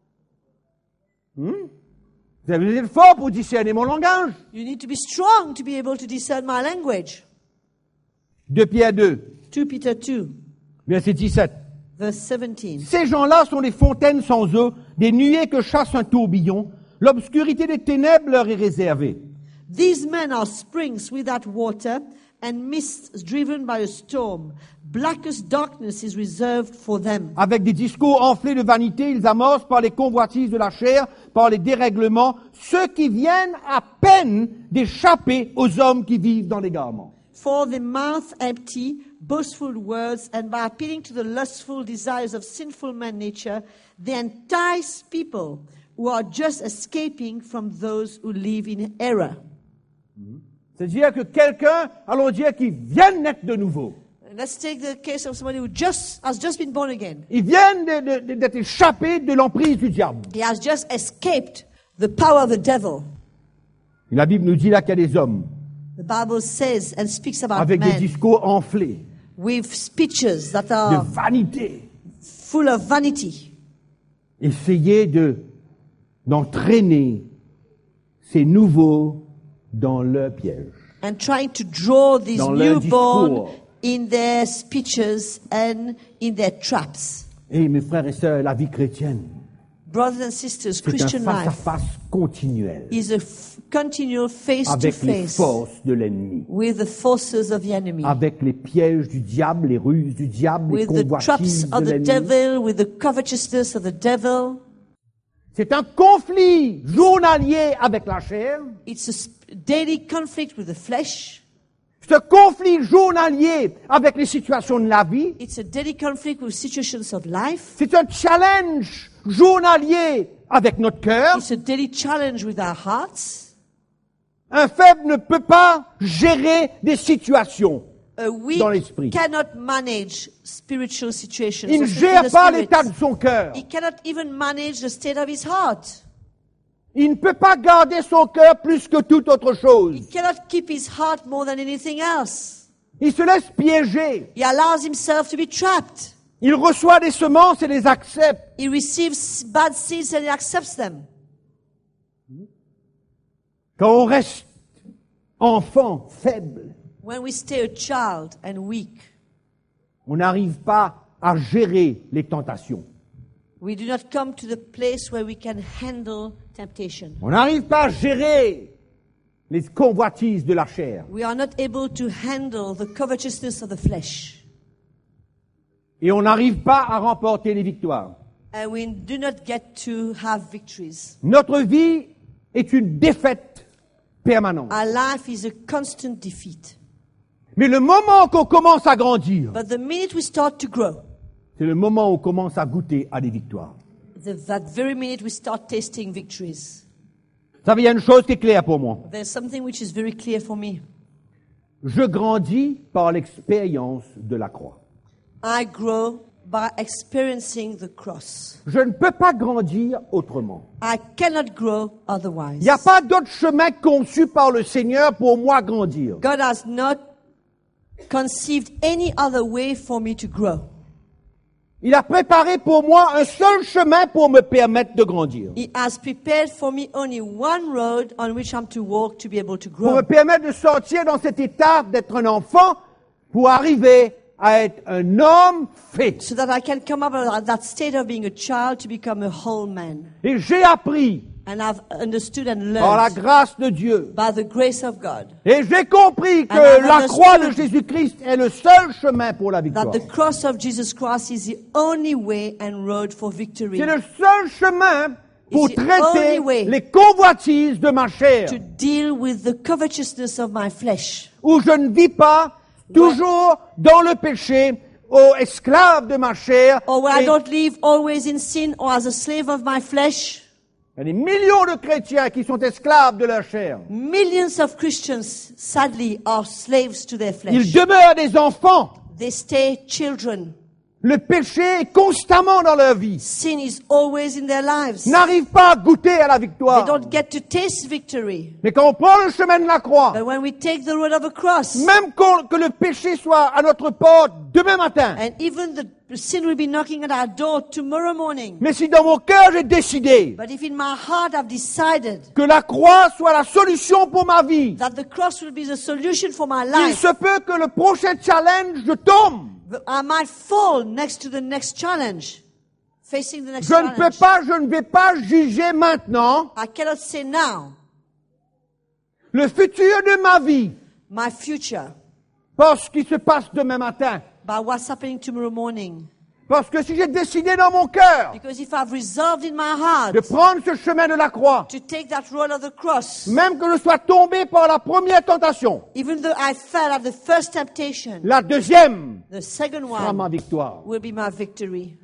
Vous avez besoin d'être fort pour discerner mon langage. You need to be strong to be able to discern my language. deux Pierre deux, Second Peter two, verset dix-sept. verse seventeen. Ces gens-là sont des fontaines sans eau, des nuées que chasse un tourbillon. L'obscurité des ténèbres leur est réservée. These men are springs without water and mists driven by a storm. Blackest darkness is reserved for them. Avec des discours enflés de vanité, ils amorcent par les convoitises de la chair, par les dérèglements, ceux qui viennent à peine d'échapper aux hommes qui vivent dans l'égarement. For the mouth empty, boastful words, and by appealing to the lustful desires of sinful man nature, they entice people who are just escaping from those who live in error. C'est-à-dire que quelqu'un, allons dire, qui vient de naître de nouveau, Let's take the case of somebody who just has just been born again. ils viennent de- de- d'être échappés de l'emprise du diable. He has just escaped the power of the devil. La Bible nous dit là qu'il y a des hommes The Bible says and speaks about avec des men discours enflés, with speeches that de are vanité. full of vanity. Essayez de, d'entraîner ces nouveaux dans le piège. And trying to draw these Dans leur newborn discours. in their speeches and in their traps. Et mes frères et sœurs, la vie chrétienne, Brothers and sisters, c'est un Christian life face-à-face continuel is a f- continual avec les face-to-face forces de l'ennemi, with the forces of the enemy, avec les pièges du diable, les ruses du diable, les with the traps convoitises of de the l'ennemi. devil, with the covetousness of the devil. C'est un conflit journalier avec la chair. It's a sp- daily conflict with the flesh. ce conflit journalier avec les situations de la vie. It's a daily conflict with situations of life. C'est un challenge journalier avec notre cœur. It's a daily challenge with our hearts. Un faible ne peut pas gérer des situations A weak dans l'esprit. cannot manage spiritual situations. Il ne in gère the pas spirit. l'état de son cœur. He cannot even manage the state of his heart. Il ne peut pas garder son cœur plus que toute autre chose. He cannot keep his heart more than anything else. Il se laisse piéger. He allows himself to be trapped. Il reçoit des semences et les accepte. He receives bad seeds and he accepts them. Quand on reste enfant, faible, When we stay a child and weak, on n'arrive pas à gérer les tentations. we do not come to the place where we can handle temptation. On n'arrive pas à gérer les convoitises de la chair. We are not able to handle the covetousness of the flesh. Et on n'arrive pas à remporter les victoires. And we do not get to have victories. Notre vie est une défaite permanente. Our life is a constant defeat. Mais le moment qu'on commence à grandir, But the minute we start to grow, c'est le moment où on commence à goûter à des victoires. the, that very minute we start tasting victories. Vous savez, il y a une chose qui est claire pour moi. There's something which is very clear for me. Je grandis par l'expérience de la croix. I grow by experiencing the cross. Je ne peux pas grandir autrement. I cannot grow otherwise. Il n'y a pas d'autre chemin conçu par le Seigneur pour moi grandir. God has not conceived any other way for me to grow. Il a préparé pour moi un seul chemin pour me permettre de grandir. He has prepared for me only one road on which I'm to walk to be able to Pour grow. me permettre de sortir dans cet état d'être un enfant pour arriver à être un homme fait. So that I can come up at that state of being a child to become a whole man. Et j'ai appris And I've understood and par la learned grâce de Dieu. by the grace of God Et j'ai compris que And I've la understood croix de Jésus-Christ est le seul chemin pour la that victoire. the cross of Jesus Christ is the only way and road for victory. C'est le seul chemin pour It's the traiter only way les convoitises de ma chair, To deal with the covetousness of my flesh. où je ne vis pas toujours dans le péché, au esclave de ma chair. Or where I Et don't live always in sin or as a slave of my flesh. il y a des millions de chrétiens qui sont esclaves de leur chair. Millions of Christians, sadly, are slaves to their Ils flesh. demeurent des enfants. They stay children. Le péché est constamment dans leur vie. Sin is always in their lives. N'arrivent pas à goûter à la They victoire. don't get to taste victory. Mais quand on prend le chemin de la croix, But when we take the road of a cross, même quand, que le péché soit à notre porte demain matin, and even the sin will be knocking at our door tomorrow morning. mais si dans mon cœur j'ai décidé But if in my heart I've decided que la croix soit la solution pour ma vie, that the cross will be the solution for my il life, se peut que le prochain challenge, je tombe. I might fall next to the next challenge, facing the next Je ne peux challenge. pas, je ne vais pas juger maintenant I cannot say now le futur de ma vie my future par ce qui se passe demain matin. by what's happening tomorrow morning. Parce que si j'ai décidé dans mon cœur Because if I've resolved in my heart de prendre ce chemin de la croix, to take that road of the cross, même que je sois tombé par la première tentation, even though I fell at the first temptation, la deuxième the second sera ma one victoire. will be my victory.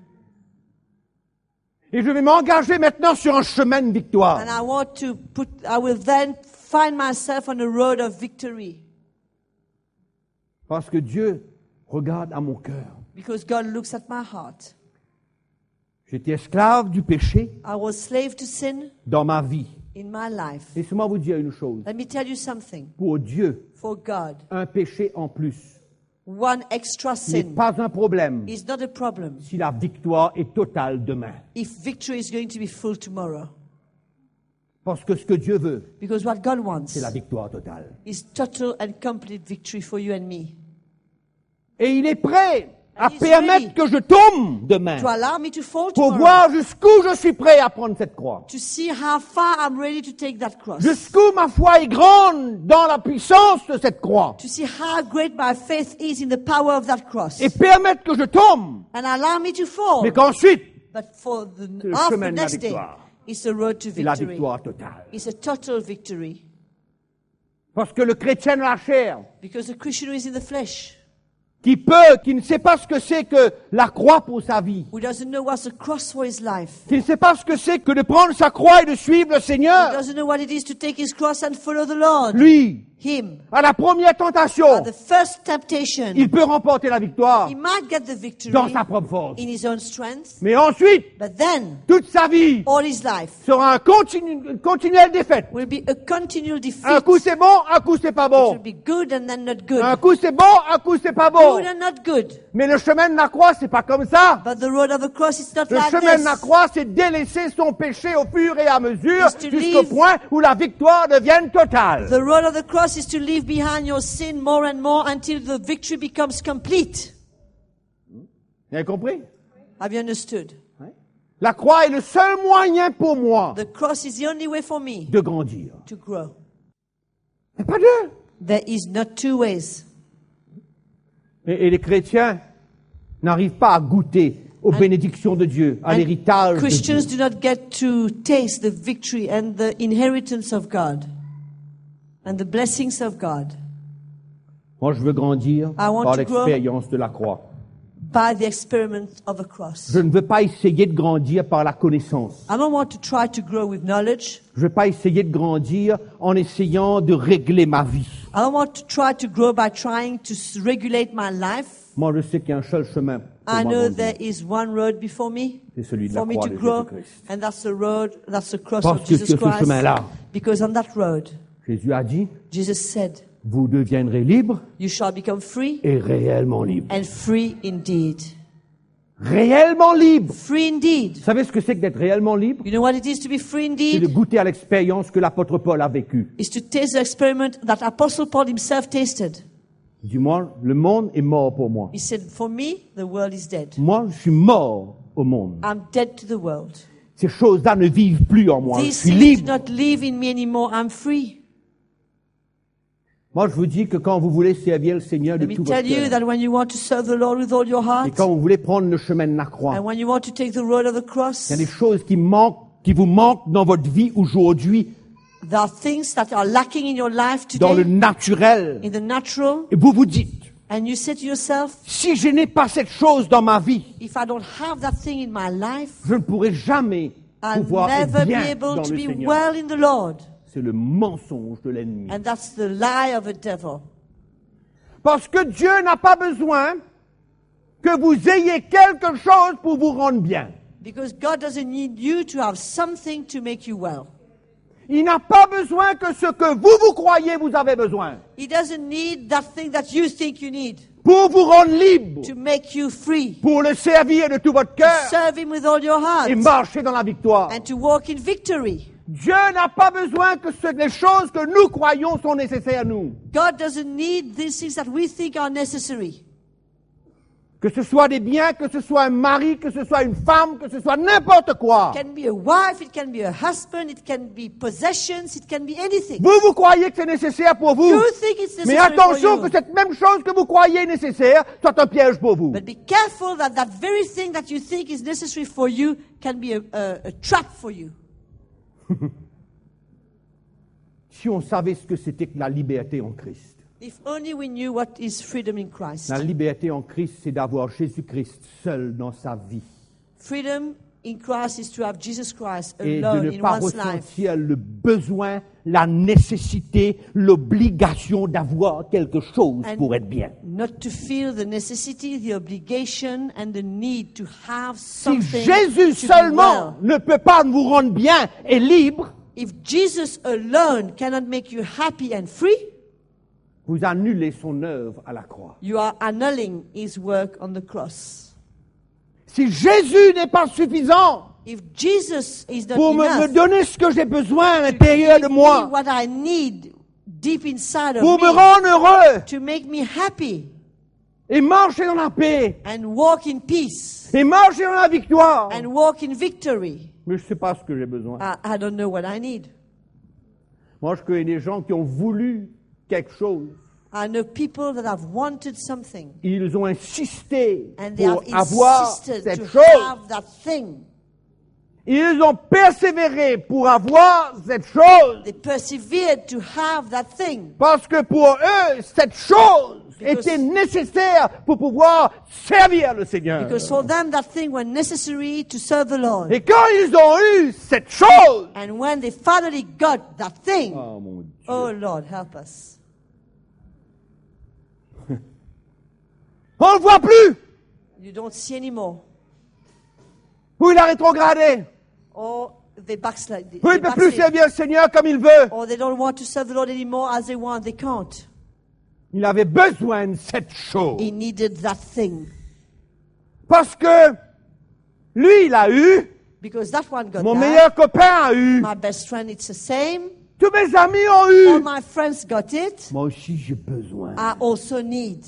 Et je vais m'engager maintenant sur un chemin de victoire. And I want to put, I will then find myself on the road of victory. Parce que Dieu regarde à mon cœur. Because God looks at my heart. J'étais esclave du péché I was slave to sin dans ma vie. in my life. Laissez-moi vous dire une chose. Let me tell you something. Pour Dieu, For God, un péché en plus one extra n'est sin pas un problème is not a problem si la victoire est totale demain. if victory is going to be full tomorrow. Parce que ce que Dieu veut, Because what God wants c'est la victoire totale. is total and complete victory for you and me. Et il est prêt à And he's permettre ready que je tombe demain To allow me to fall pour tomorrow. voir jusqu'où je suis prêt à prendre cette croix. To see how far I'm ready to take that cross. Jusqu'où ma foi est grande dans la puissance de cette croix. To see how great my faith is in the power of that cross. Et permettre que je tombe, And allow me to fall. mais qu'ensuite, But for the c'est le after chemin de la next day, victoire. it's the road to c'est la victory. victoire totale. It's a total victory. Parce que le chrétien de la chair, Because the Christian who is in the flesh, qui peut, qui ne sait pas ce que c'est que la croix pour sa vie, who doesn't know what's the cross for his life, qui ne sait pas ce que c'est que de prendre sa croix et de suivre le who Seigneur, doesn't know what it is to take his cross and follow the Lord, lui, him, à la première tentation, at the first temptation, il peut remporter la victoire he might get the victory dans sa propre force. in his own strength, Mais ensuite, but then toute sa vie all his life sera un continu, une continuelle défaite. will be a continual defeat. Un coup c'est bon, un coup c'est pas It will bon. be good and then not good. Un coup c'est bon, un coup c'est pas bon. Good and not good. Mais le chemin de la croix, c'est pas comme ça. But the road of the cross is not Le like chemin de la this. croix, c'est délaisser son péché au fur et à mesure Is to jusqu'au leave- point où la victoire devienne totale. The road of the cross is to leave behind your sin more and more until the victory becomes complete. Vous avez compris? Have you understood? La croix est le seul moyen pour moi The cross is the only way for me de grandir. to grow. Il n'y a pas deux. There is not two ways. Et, et les chrétiens n'arrivent pas à goûter aux bénédictions de Dieu, à And l'héritage de Dieu. Christians do not get to taste the victory and the inheritance of God and the blessings of God Moi, je veux grandir I want par to grow. l'expérience de la croix. by the experiment of a cross. Je ne veux pas essayer de grandir par la connaissance. I don't want to try to grow with knowledge. Je ne veux pas essayer de grandir en essayant de régler ma vie. I don't want to try to grow by trying to s- regulate my life. Moi, je sais qu'il y a un seul chemin pour I moi know grandir. there is one road before me C'est celui de la for me croix to de grow, Jésus-Christ. and that's the road, that's the cross Parce of que Jesus sur ce Christ. chemin-là, Because on that road, Jésus a dit, Jesus said, vous deviendrez libres you shall become free et réellement libres. and free indeed. Réellement libres. Free indeed. Vous savez ce que c'est que d'être réellement libre? You know what it is to be free C'est de indeed? goûter à l'expérience que l'apôtre Paul a vécue. Is to taste the experiment that Apostle Paul himself tasted. Du moins, le monde est mort pour moi. He said, for me, the world is dead. Moi, je suis mort au monde. I'm dead to the world. Ces choses-là ne vivent plus en moi. Je These suis things do libre. not live in me anymore. I'm free. Moi, je vous dis que quand vous voulez servir le Seigneur de Let me tout votre tell you cœur, that when you want to serve the Lord with all your et heart, quand vous voulez prendre le chemin de la croix, and when you want to take the road of the cross, il y a des choses qui manquent, qui vous manquent dans votre vie aujourd'hui, there are things that are lacking in your life dans le today, naturel. in the natural, Et vous vous dites, and you say to yourself, si je n'ai pas cette chose dans ma vie, if I don't have that thing in my life, je ne pourrai jamais I'll pouvoir never être be bien able dans to le be Seigneur. well in the Lord. C'est le mensonge de l'ennemi. And that's the lie of the devil. Parce que Dieu n'a pas besoin que vous ayez quelque chose pour vous rendre bien. Because God doesn't need you to have something to make you well. Il n'a pas besoin que ce que vous, vous croyez vous avez besoin. He doesn't need that thing that you think you need Pour vous rendre libre, to make you free. pour le servir de tout votre cœur Serve Him with all your heart et marcher dans la victoire. and to walk in victory. Dieu n'a pas besoin que ce, les choses que nous croyons sont nécessaires à nous. God doesn't need these things that we think are necessary. Que ce soit des biens, que ce soit un mari, que ce soit une femme, que ce soit n'importe quoi. It can be a wife, it can be a husband, it can be possessions, it can be anything. Vous, vous croyez que c'est nécessaire pour vous. You think it's Mais necessary for attention you. que cette même chose que vous croyez nécessaire soit un piège pour vous. But be careful that that very thing that you think is necessary for you can be a, a, a trap for you. Si on savait ce que c'était que la liberté en Christ. If only we knew what is freedom in Christ. La liberté en Christ, c'est d'avoir Jésus-Christ seul dans sa vie. Freedom in Christ is to have Jesus Christ Et de alone ne in pas one's life. ressentir le besoin, la nécessité, l'obligation d'avoir quelque chose And pour être bien. not to feel the necessity, the obligation, and the need to have Si something Jésus to be seulement well. ne peut pas vous rendre bien et libre, If Jesus alone cannot make you happy and free, vous annulez son œuvre à la croix. you are annulling His work on the cross. Si Jésus n'est pas suffisant If Jesus is not pour me, enough me donner ce que j'ai besoin à to l'intérieur de give me moi, what I need deep inside of pour me me rendre heureux to make me happy et marcher dans la paix and walk in peace et marcher dans la victoire, and walk in victory, mais je ne sais pas ce que j'ai besoin. I, I don't know what I need. Moi, je connais des gens qui ont voulu quelque chose. I know people that have wanted something Ils ont insisté and they pour have avoir insisted cette to chose. have that thing. Ils ont persévéré pour avoir cette chose. They persevered to have that thing. Parce que pour eux, cette chose Because- était nécessaire pour pouvoir servir le Seigneur. Because for them that thing was necessary to serve the Lord. Et quand ils ont eu cette chose, And when they finally got that thing, oh mon Dieu, oh Lord, help us. on ne le voit plus. You don't see anymore. Ou il a rétrogradé. Or they backslide. Ou They il ne peut plus backslid. servir le Seigneur comme il veut. Or they don't want to serve the Lord anymore as they want. They can't. Il avait besoin de cette chose. He needed that thing. Parce que lui, il a eu, Because that one got mon that. meilleur copain a eu, My best friend, it's the same. tous mes amis ont All eu. my friends got it. Moi aussi, j'ai besoin. I also need.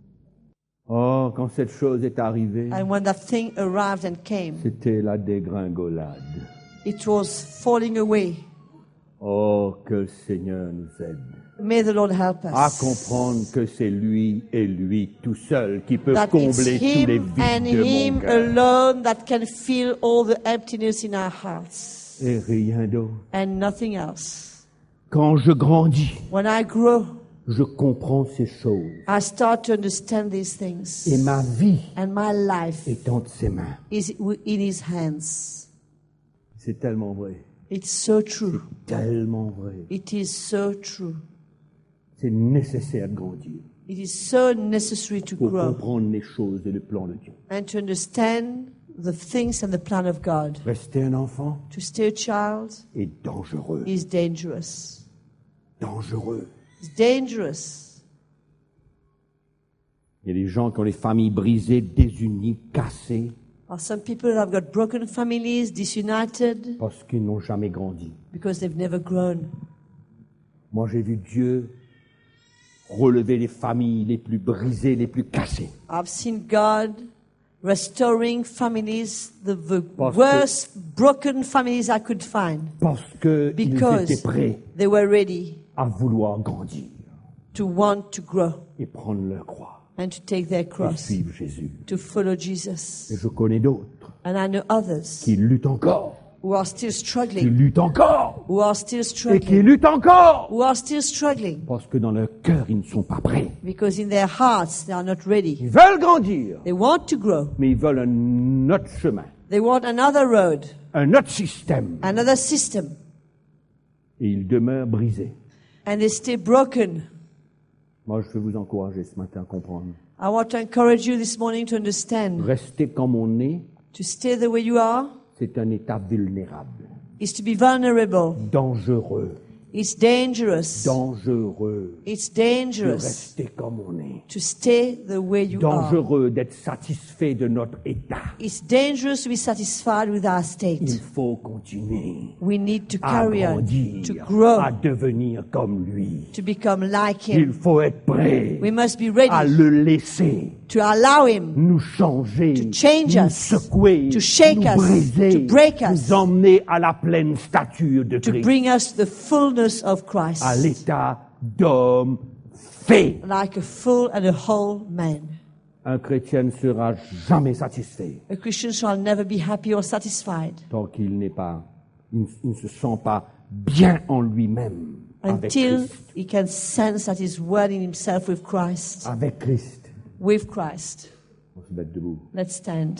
Oh, quand cette chose est arrivée, And when that thing arrived and came, c'était la dégringolade. it was falling away. Oh, que le Seigneur nous aide May the Lord help à us. comprendre que c'est lui et lui tout seul qui peut That it's combler tous les Him and vides de mon Him cœur. alone that can fill all the emptiness in our hearts. Et rien d'autre. And nothing else. Quand je grandis, When I grow, je comprends ces choses. I start to understand these things. Et ma vie And my life est entre ses mains. is in His hands. C'est tellement vrai. It's so true. Tellement vrai. It is so true. C'est nécessaire de grandir It is so necessary to pour grow comprendre les choses et le plan de Dieu. and to understand the things and the plan of God. Rester un enfant To stay a child est dangereux. is dangerous. Dangereux. It's dangerous. Il y a des gens qui ont les familles brisées, désunies, cassées, Or some people have got broken families, disunited, parce qu'ils n'ont jamais grandi. because they've never grown. Moi, j'ai vu Dieu relever les familles les plus brisées, les plus cassées. I've seen God restoring families, the, the Parce que- worst broken families I could find, Parce qu'ils because étaient prêts they were ready à vouloir grandir to want to grow et prendre leur croix and to take their et cross, suivre Jésus. to follow Jesus. Et je connais d'autres And I know others qui luttent encore, who are still qui struggling, luttent encore who are still et qui struggling, luttent encore who are still struggling, parce que dans leur cœur, ils ne sont pas prêts. because in their hearts they are not ready. Ils veulent grandir, They want to grow. mais ils veulent un autre chemin, They want another road, un autre système. another system, Et ils demeurent brisés. and they stay broken. Moi, je veux vous encourager ce matin à comprendre. I want to encourage you this morning to understand. Rester comme on est, To stay the way you are c'est un état vulnérable, is to be vulnerable. dangereux, It's dangerous. dangereux It's de dangerous rester comme on est. to stay the way you are. Dangereux d'être satisfait de notre état. It's dangerous to be satisfied with our Il state. faut continuer We need to à carry on, grandir, to grow, à devenir comme lui. to become like Il Him. faut être prêt We must be à ready le laisser to allow Him nous changer, To change nous us, secouer, to shake nous us, briser, to break us, nous emmener à la pleine stature de to Christ, bring us the fullness of Christ, à l'état d'homme fait. like a full and a whole man. Un chrétien ne sera jamais satisfait A Christian shall never be happy or satisfied tant qu'il n'est pas, il, ne- il ne se sent pas bien en lui-même avec until Christ. he can sense that he's well in himself with Christ. Avec Christ. With Christ. On se met debout. Let's stand.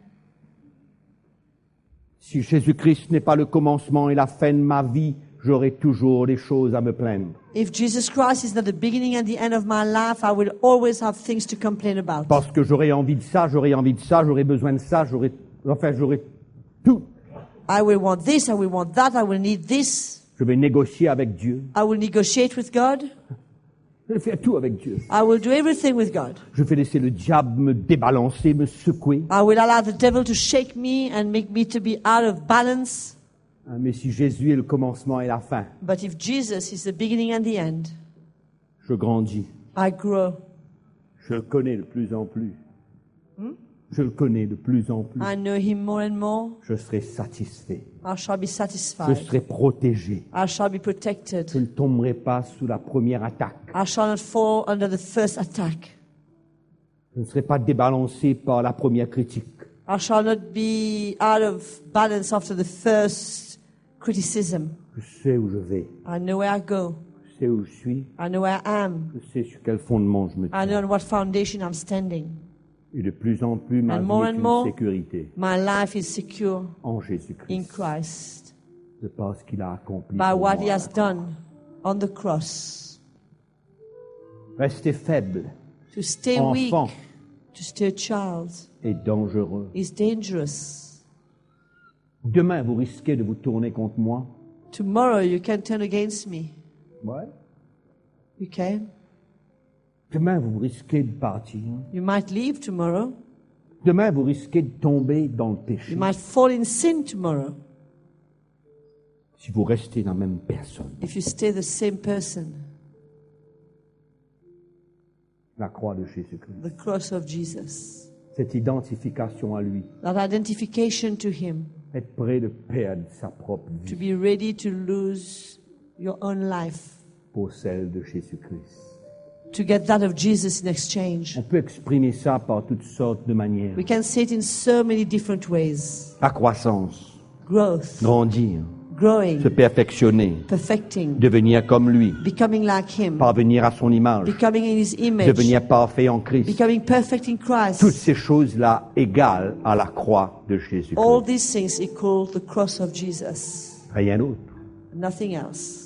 Si Jésus-Christ n'est pas le commencement et la fin de ma vie, j'aurai toujours des choses à me plaindre. If Jesus Christ is not the beginning and the end of my life, I will always have things to complain about. Parce que j'aurai envie de ça, j'aurai envie de ça, j'aurai besoin de ça, j'aurai, enfin, j'aurai tout. I will want this, I will want that, I will need this. Je vais négocier avec Dieu. I will negotiate with God. Je vais faire tout avec Dieu. I will do everything with God. Je vais laisser le diable me débalancer, me secouer. I will allow the devil to shake me and make me to be out of balance. Hein, Mais si Jésus est le commencement et la fin, But if Jesus is the beginning and the end, je grandis. I grow. Je le connais de plus en plus. Je le connais de plus en plus. I know him more and more. Je serai satisfait. I shall be Je satisfied. serai protégé. I shall be protected. Je ne tomberai pas sous la première attaque. I shall not fall under the first attack. Je ne serai pas débalancé par la première critique. I shall not be out of balance after the first criticism. Je sais où je vais. I know where I go. Je sais où je suis. I know where I am. Je sais sur quel fondement je me I tiens. know on what foundation I'm standing. Et de plus en plus, ma And vie more est and une more, sécurité my life is secure en in Jésus-Christ. Christ De par ce qu'il a accompli by pour what moi. He has done on the cross. Rester faible, To stay weak, enfant, to stay a child, est dangereux. is dangerous. Demain, vous risquez de vous tourner contre moi. Tomorrow you can turn against me. Ouais. You can. Demain, vous risquez de partir. You might leave tomorrow. Demain, vous risquez de tomber dans le péché You might fall in sin tomorrow si vous restez la même personne. if you stay the same person. La croix de Jésus-Christ. The cross of Jesus. Cette identification à lui. That identification to Him. Être prêt de perdre sa propre To vie be ready to lose your own life. pour celle de Jésus-Christ. To get that of Jesus in exchange. On peut exprimer ça par toutes sortes de manières. We can say it in so many different ways. La croissance, Growth, grandir, growing, se perfectionner, perfecting, devenir comme lui, becoming like Him, parvenir à son image, becoming in His image, devenir parfait en Christ. becoming perfect in Toutes Christ. ces choses-là égales à la croix de All Jésus-Christ. these things equal the cross of Jesus. Rien d'autre. Nothing else.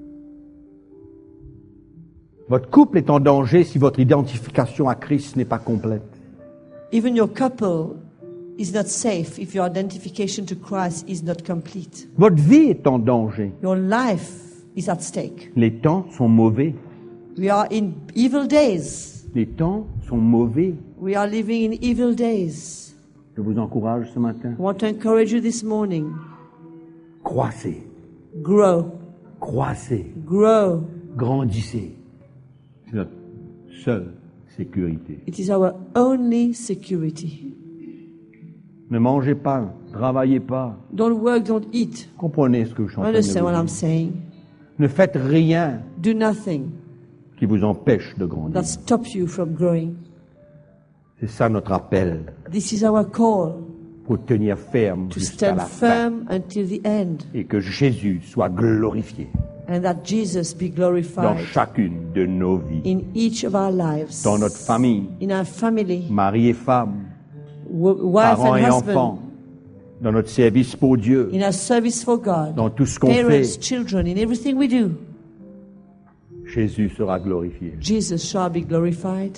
Votre couple est en danger si votre identification à Christ n'est pas complète. Even your couple is not safe if your identification to Christ is not complete. Votre vie est en danger. Your life is at stake. Les temps sont mauvais. We are in evil days. Les temps sont mauvais. We are living in evil days. Je vous encourage ce matin. I want to encourage you this morning. Croissez, Grow. croissez, Grow. grandissez. C'est notre seule sécurité. It is our only security. Ne mangez pas, travaillez pas. Don't work, don't eat. Comprenez ce que je suis en train de Understand what vous I'm dire. saying? Ne faites rien Do nothing qui vous empêche de grandir. that stops you from growing. C'est ça notre appel. This is our call Pour tenir ferme to jusqu'à stand la fin. firm until the end Et que Jésus soit glorifié and that Jesus be dans glorified chacune de nos vies. in each of our lives, Dans notre famille, in our family, mari et femme, w- wife parents and et husband, enfants, dans notre service pour Dieu, in our service for God, dans tout ce qu'on parents, fait, children, in everything we do. Jésus sera glorifié. Jesus shall be glorified.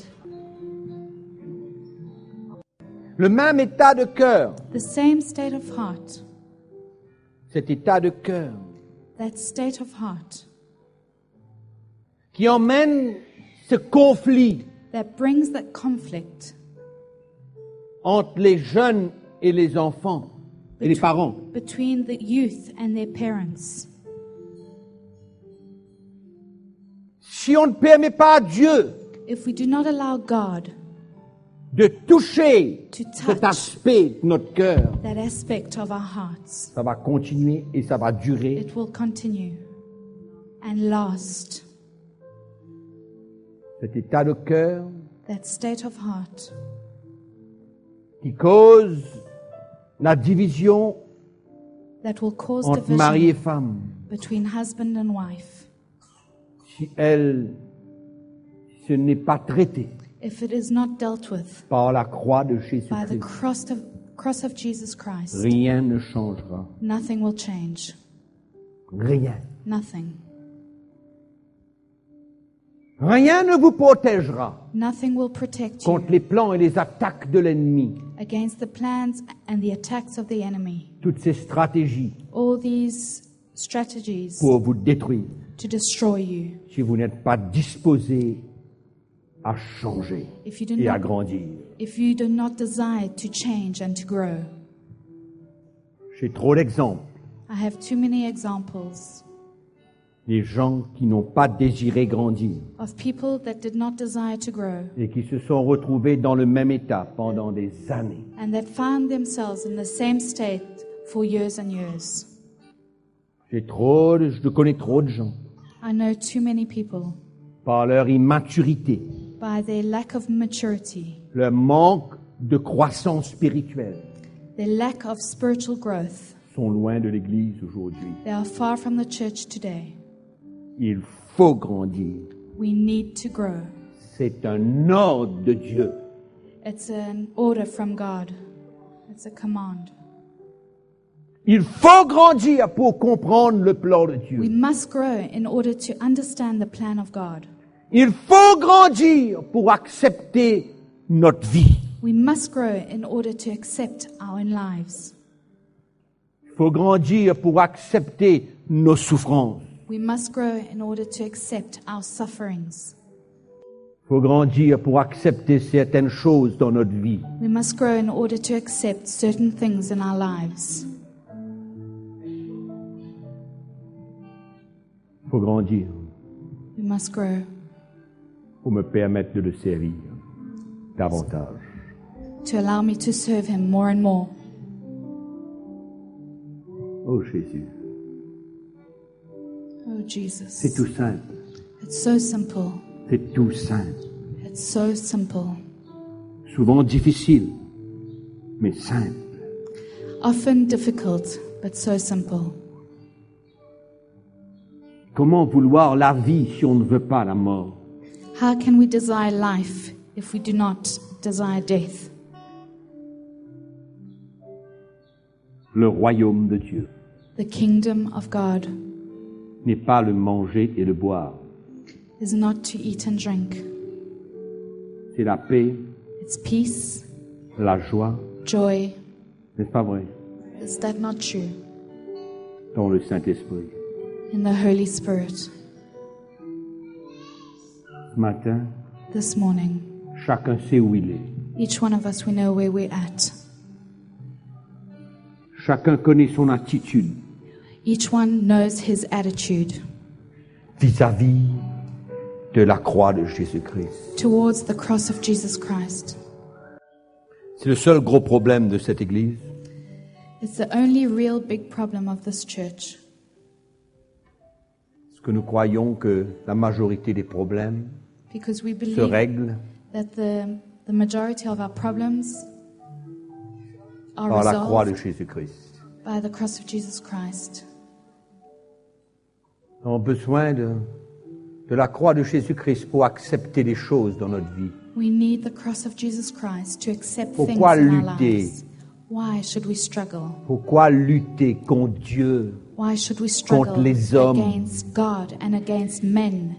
Le même état de cœur, The same state of heart, cet état de cœur that state of heart qui emmène ce conflit that brings that conflict entre les jeunes et les enfants et les parents. between the youth and their parents. Si on ne permet pas à Dieu If we do not allow God de toucher to cet touch aspect de notre cœur, that aspect of our hearts, ça va continuer et ça va durer. it will continue and last. Cet état de cœur That state of heart qui cause la division that will cause entre mari et division femme. between husband and wife. Si elle, ce n'est pas traité If it is not dealt with par la croix de by the Jésus-Christ, cross of, cross of Jesus Christ, rien ne changera. nothing will change. Rien. Nothing. Rien ne vous protégera Nothing will protect you contre les plans et les attaques de l'ennemi. against the plans and the attacks of the enemy. Toutes ces stratégies All these strategies pour vous détruire to destroy you. si vous n'êtes pas disposé à changer If you do et à not, grandir. if you do not desire to change and to grow. J'ai trop d'exemples. I have too many examples Des gens qui n'ont pas désiré grandir of people that did not desire to grow et qui se sont retrouvés dans le même état pendant des années. and that found themselves in the same state for years and years. J'ai trop de, je connais trop de gens I know too many people, par leur immaturité, by their lack of maturity, leur manque de croissance spirituelle, Their lack of spiritual growth. sont loin de l'Église aujourd'hui. They are far from the church today. Il faut grandir. We need to grow. C'est un ordre de Dieu. It's an order from God. It's a command. Il faut grandir pour comprendre le plan de We Dieu. must grow in order to understand the plan of God. Il faut grandir pour accepter notre vie. We must grow in order to accept our own lives. Il faut grandir pour accepter nos souffrances. We must grow in order to accept our sufferings. Il faut grandir pour accepter certaines choses dans notre vie. We must grow in order to accept certain things in our lives. Il faut grandir We must grow pour me permettre de le servir davantage. to allow me to serve Him more and more. Oh Jésus, Oh, Jesus. c'est tout simple. It's so simple. C'est tout simple. It's so simple. Souvent difficile, mais simple. Often difficult, but so simple. Comment vouloir la vie si on ne veut pas la mort? How can we desire life if we do not desire death? Le royaume de Dieu The kingdom of God n'est pas le manger et le boire. is not to eat and drink. C'est la paix, It's peace, la joie, joy. n'est-ce pas vrai? Is that not true? Dans le Saint-Esprit. In the Holy Spirit. Ce matin, This morning, chacun sait où il est. each one of us, we know where we're at. Chacun connaît son attitude Each one knows his attitude vis-à-vis de la croix de Jésus-Christ. towards the cross of Jesus Christ. C'est le seul gros problème de cette Église. It's the only real big problem of this church. Parce que nous croyons que la majorité des problèmes Because we se believe règlent that the, the majority of our problems are par la croix de resolved Jésus-Christ. by the cross of Jesus Christ. Nous avons besoin de, de la croix de Jésus-Christ pour accepter les choses dans notre vie. We need the cross of Jesus Christ to accept Pourquoi things in our lutter? lives. Why should we struggle? Pourquoi lutter contre Dieu? Why should we struggle les hommes? against God and against men?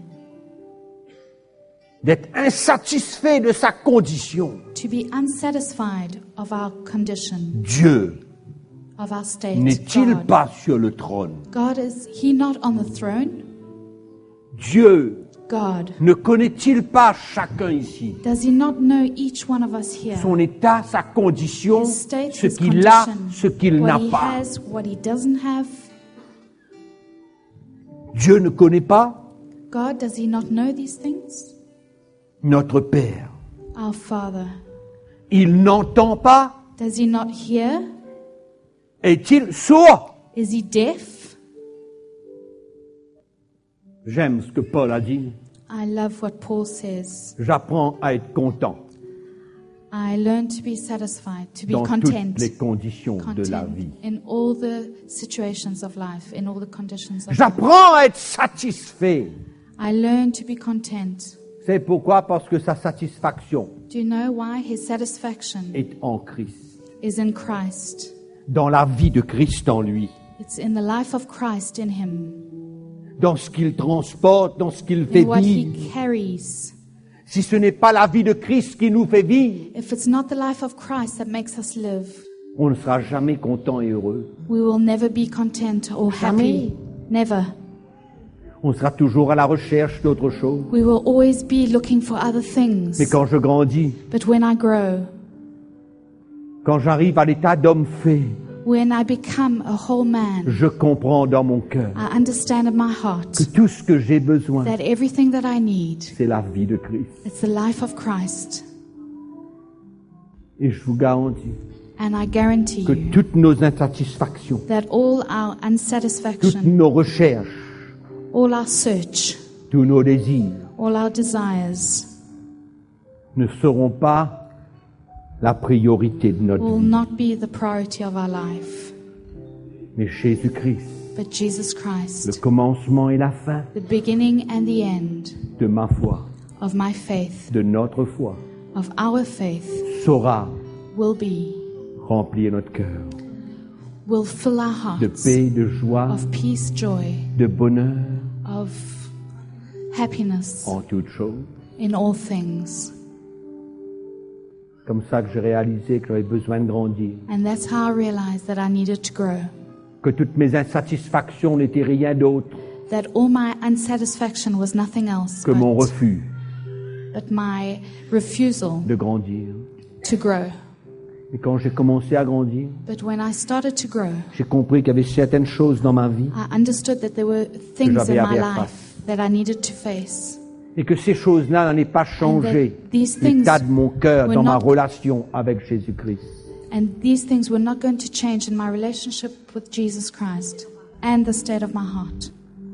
D'être insatisfait de sa condition. To be unsatisfied of our condition, Dieu of our state. n'est-il God. pas sur le trône? God, is He not on the throne? Dieu God, ne connaît-il pas chacun ici? does He not know each one of us here? Son état, sa condition, His state, ce His qu'il a, condition, ce qu'il what n'a He pas. has, what He doesn't have. Dieu ne connaît pas God, does He not know these things? notre Père. Our Father, Il n'entend pas. does He not hear? Est-il sourd? Is He deaf? J'aime ce que Paul a dit. I love what Paul says. J'apprends à être content I learn to be satisfied, to be dans content. toutes les conditions de la Content vie. in all the situations of life, in all the conditions of life. J'apprends à être satisfait. I learn to be content. C'est pourquoi? Parce que sa satisfaction Do you know why? His satisfaction est en Christ. is in Christ. Dans la vie de Christ en lui. It's in the life of Christ in him, Dans ce qu'il transporte, dans ce qu'il fait in what he vivre. carries. Si ce n'est pas la vie de Christ qui nous fait vivre, If it's not the life of Christ that makes us live, on ne sera jamais content et heureux. we will never be content or happy. Never. On sera toujours à la recherche d'autre chose. We will always be looking for other things. Mais quand je grandis, But when I grow, quand j'arrive à l'état d'homme fait, when I become a whole man, je comprends dans mon cœur I understand in my heart que tout ce que j'ai besoin, that everything that I need, c'est la vie de Christ. it's the life of Christ. Et je vous garantis And I guarantee que you toutes nos insatisfactions, that all our toutes unsatisfaction, nos recherches, all our search, tous nos désirs all our desires ne seront pas la priorité de notre will vie. not be the priority of our life, Mais Jésus-Christ, but Jesus le Christ, commencement et la fin the beginning and the end de ma foi, of my faith, de notre foi, of our faith, saura will be, remplir notre cœur will fill our de hearts paix, de joie, of peace, joy, de bonheur of happiness en toutes choses. in all things. Comme ça que j'ai réalisé que j'avais besoin de grandir. And that's how I realized that I needed to grow, Que toutes mes insatisfactions n'étaient rien d'autre that all my unsatisfaction was nothing else que mon but, refus but my refusal de grandir. to grow. Et quand j'ai commencé à grandir, But when I started to grow, j'ai compris qu'il y avait certaines choses dans ma vie I understood that there were things j'avais in à my faire life that I needed to face. et que ces choses-là n'allaient pas changer that these things l'état de mon cœur were dans ma not- relation avec Jésus-Christ. And these things were not going to change in my relationship with Jesus Christ and the state of my heart.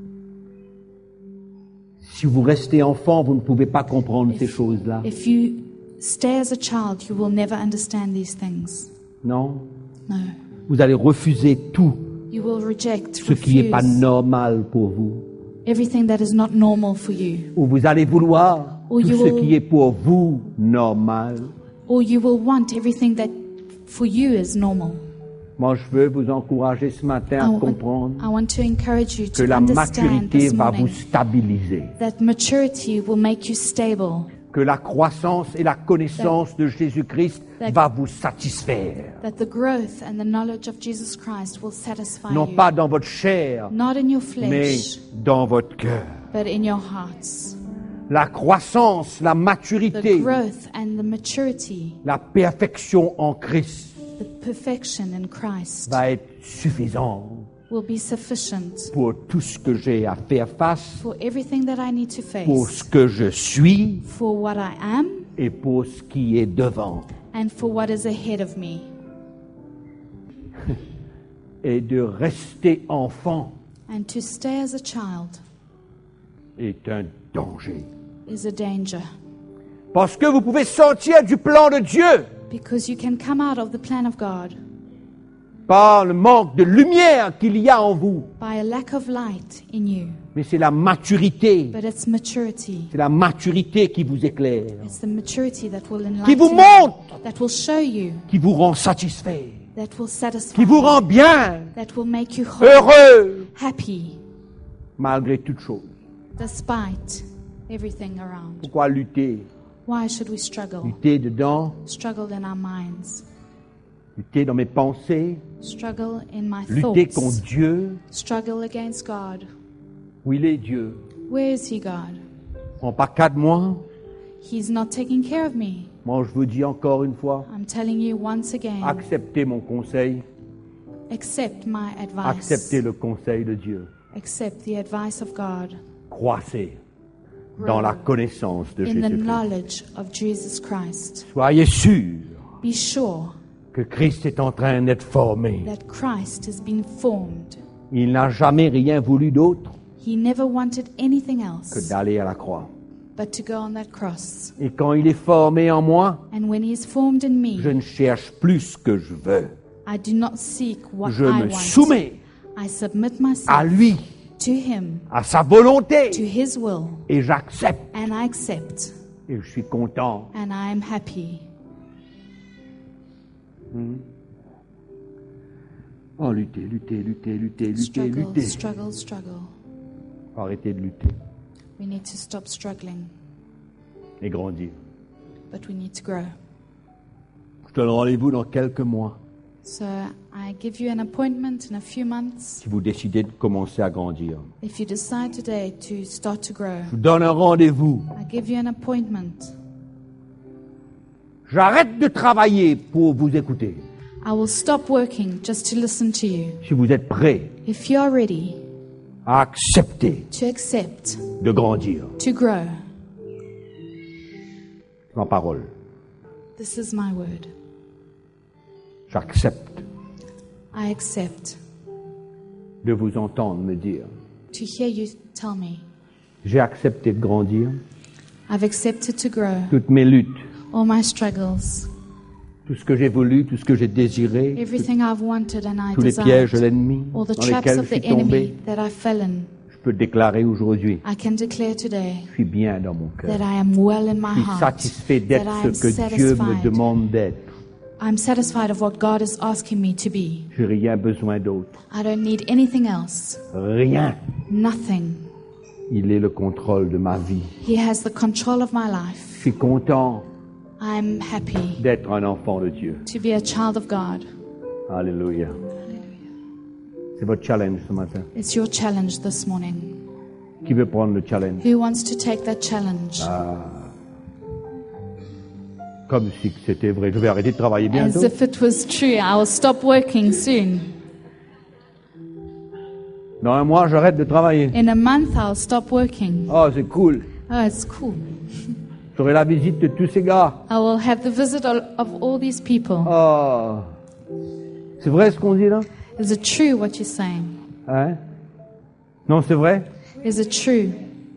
Si vous restez enfant, vous ne pouvez pas comprendre ces choses-là. If you stay as a child, you will never understand these things. Non? No. Vous allez refuser tout You will reject, ce qui n'est pas refuse normal pour vous. everything that is not normal for you. Ou vous allez vouloir Or tout you ce will- qui est pour vous normal. Or you will want everything that for you is normal. Moi, je veux vous encourager ce matin I à want, comprendre I want to encourage you que to la understand maturité this va vous morning stabiliser. that maturity will make you stable, Que la croissance et la connaissance de Jésus-Christ that- va vous satisfaire. that the growth and the knowledge of Jesus Christ will satisfy Non you, pas dans votre chair, not in your mais flesh, dans votre cœur. but in your hearts. La croissance, la The maturité, growth and the maturity, la perfection en Christ the perfection in Christ va être suffisant will be sufficient pour tout ce que j'ai à faire face, for everything that I need to pour face, ce que je suis for what I am et pour ce qui est devant. and for what is ahead of me. Et de rester enfant And to stay as a child est un danger. is a danger, Parce que vous pouvez sortir du plan de Dieu because you can come out of the plan of God par le manque de lumière qu'il y a en vous. by a lack of light in you. Mais c'est la maturité, But it's maturity. c'est la maturité qui vous éclaire, It's the maturity that will qui vous enlighten montre, you, that will show you, qui vous rend satisfait, that will satisfy qui vous you, rend bien, that will make you whole, heureux, happy, malgré toute chose. despite everything around. Pourquoi lutter? Why should we struggle? Lutter dedans, Struggle in our minds, lutter dans mes pensées, struggle in my lutter thoughts, contre Dieu. struggle against God. Où il est Dieu? Where is He, God? En pas cas de moi. He's not taking care of me. Moi, je vous dis encore une fois, I'm telling you once again, acceptez mon conseil, accept my advice. acceptez le conseil de Dieu. Accept the advice of God Croissez dans la connaissance de in the Jésus-Christ. knowledge of Jesus Christ. Soyez sûrs Be sure que Christ est en train d'être formé. that Christ has been formed. Il n'a jamais rien voulu d'autre He never wanted anything que else d'aller à la croix. but to go on that cross. Et quand il est formé en moi, And when He is formed in me, je ne cherche plus ce que je veux. I do not seek what Je I me want. soumets I submit à myself lui, to Him, à sa volonté, to His will, et j'accepte. and I accept, Et je suis content. and I am happy. Oh, lutter, lutter, lutter, lutter, lutter, Struggle, lutter. struggle, struggle. Arrêtez de lutter We need to stop struggling, et grandir. but we need to grow. Je te donne rendez-vous dans quelques mois So I give you an appointment in a few months. si vous décidez de commencer à grandir. If you decide today to start to grow, Je vous donne un rendez-vous. I give you an appointment. J'arrête de travailler pour vous écouter. I will stop working just to listen to you. Si vous êtes prêts If you are ready à accepter to accept, de grandir. to grow, Ma parole. this is my word. J'accepte I accept de vous entendre me dire. to hear you tell me. J'ai accepté de grandir. I've accepted to grow Toutes mes luttes, all my struggles, Tout ce que j'ai voulu, tout ce que j'ai désiré, Everything I've wanted and I tous les pièges de desired, l'ennemi all the dans traps lesquels of je the suis tombé, enemy that I fell in, je peux déclarer aujourd'hui, I can declare today je suis bien dans mon cœur. that I am well in my Je suis heart, satisfait that d'être I am ce que Dieu me satisfied. demande d'être. I'm satisfied of what God is asking me to be. J'ai rien besoin d'autre. I don't need anything else, Rien. nothing. Il est le contrôle de ma vie. He has the control of my life. Je suis content I'm happy d'être un enfant de Dieu. to be a child of God. Alléluia. C'est votre challenge ce matin. It's your challenge this morning. Qui veut prendre le challenge? Who wants to take that challenge? Comme si c'était vrai. Je vais arrêter de travailler bientôt. As if it was true. I will stop working soon. Dans un mois, j'arrête de travailler. In a month, I'll stop working. Oh, c'est cool. Oh, it's cool. J'aurai la visite de tous ces gars. I will have the visit of of all these people. Oh. C'est vrai ce qu'on dit là? Is it true what you're saying? Hein? Non, c'est vrai? Is it true?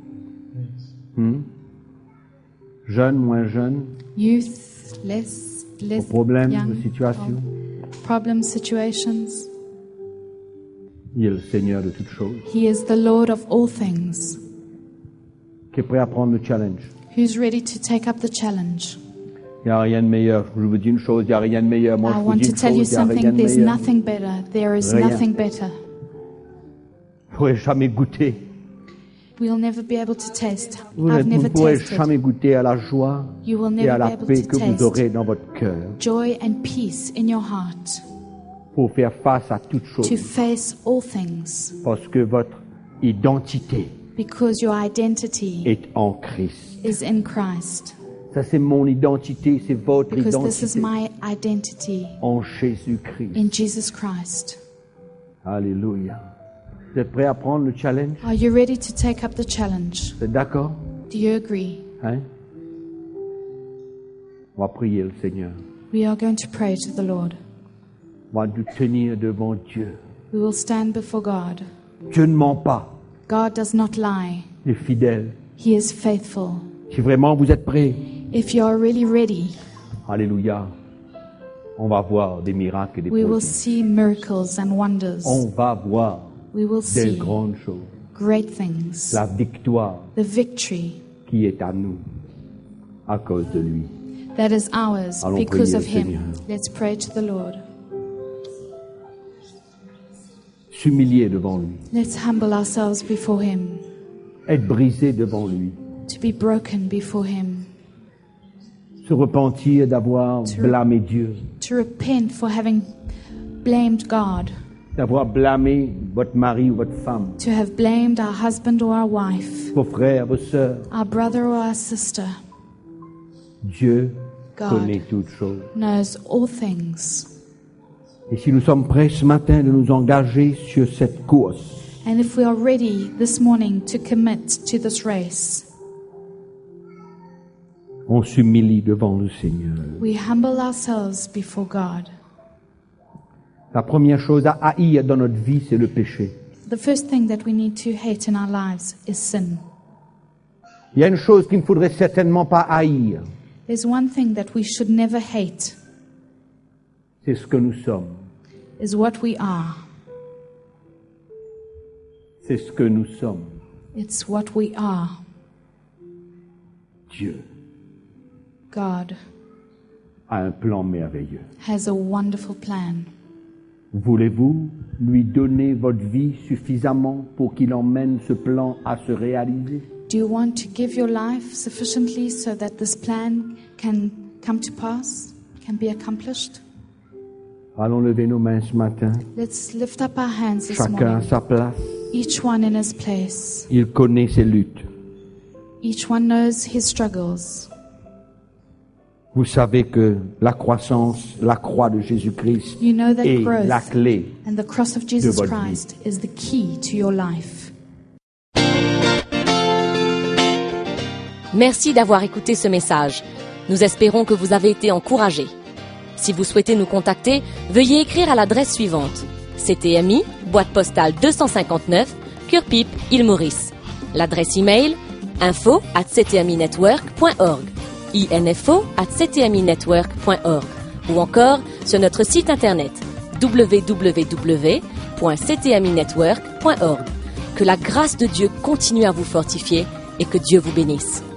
Jeune, moins jeune, Youth, less, less problèmes, young, de situation. problem situations. Il est le Seigneur de toutes choses. He is the Lord of all things. Qui est prêt à prendre le challenge? Who's ready to take up the challenge? Il n'y a rien de meilleur. Je vous dis une chose, il n'y a rien de meilleur. Moi, I je vous want dis to une tell you chose, il n'y a rien something. de There's meilleur. nothing better. There is Rien. nothing better. Vous ne pourrez jamais goûter. We'll never be able to taste. Vous I've ne never pourrez tasted jamais goûter à la joie You will et à never la be able paix to que vous taste aurez dans votre cœur joy and peace in your heart pour faire face à toutes to choses. face all things Parce que votre identité because your identity est en Christ. is in Christ. Ça, c'est mon identité, c'est votre Because this is identité my identity en Jésus-Christ. in Jesus Christ. Alléluia. Vous êtes prêts à prendre le challenge? Are you ready to take up the challenge? Vous êtes d'accord? Do you agree? Hein? On va prier le Seigneur. We are going to pray to the Lord. On va nous tenir devant Dieu. We will stand before God. Dieu ne ment pas. God does not lie. Il est fidèle. He is faithful. Si vraiment vous êtes prêts, If you are really ready, alléluia, on va voir des miracles et des we will prodiges. see miracles and wonders. On va voir We will des see grandes choses. great things. La victoire The victory qui est à nous à cause de lui. that is ours Allons because prier of le Him. Seigneur. Let's pray to the Lord. S'humilier devant lui. Let's humble ourselves before Him, Être brisé devant lui. to be broken before Him, Se repentir d'avoir To- blâmé Dieu. to repent for having blamed God, D'avoir blâmé votre mari ou votre femme. to have blamed our husband or our wife, Vos frères, vos sœurs. our brother or our sister. Dieu God connaît toutes choses. knows all things. Et si nous sommes prêts ce matin de nous engager sur cette course, And if we are ready this morning to commit to this race, on s'humilie devant le Seigneur. we humble ourselves before God. La première chose à haïr dans notre vie, c'est le péché. The first thing that we need to hate in our lives is sin. Il y a une chose qu'il ne faudrait certainement pas haïr, There's one thing that we should never hate, c'est ce que nous sommes. is what we are. C'est ce que nous sommes. It's what we are. Dieu God a un plan merveilleux. has a wonderful plan. Voulez-vous lui donner votre vie suffisamment pour qu'il emmène ce plan à se réaliser? Do you want to give your life sufficiently so that this plan can come to pass, can be accomplished? Allons lever nos mains ce matin. Let's lift up our hands this Chacun à morning, sa place. each one in his place. Il connaît ses luttes. Each one knows his struggles. Vous savez que la croissance, la croix de Jésus-Christ You know that est growth la clé. and the cross of Jesus votre vie. Christ is the key to your life. Merci d'avoir écouté ce message. Nous espérons que vous avez été encouragés. Si vous souhaitez nous contacter, veuillez écrire à l'adresse suivante. C T M I, boîte postale deux cent cinquante-neuf, Curepipe, Île Maurice. L'adresse email info arobase c t m i network point org, info arobase c t m i network point org, ou encore sur notre site internet w w w point c t m i network point org. Que la grâce de Dieu continue à vous fortifier et que Dieu vous bénisse.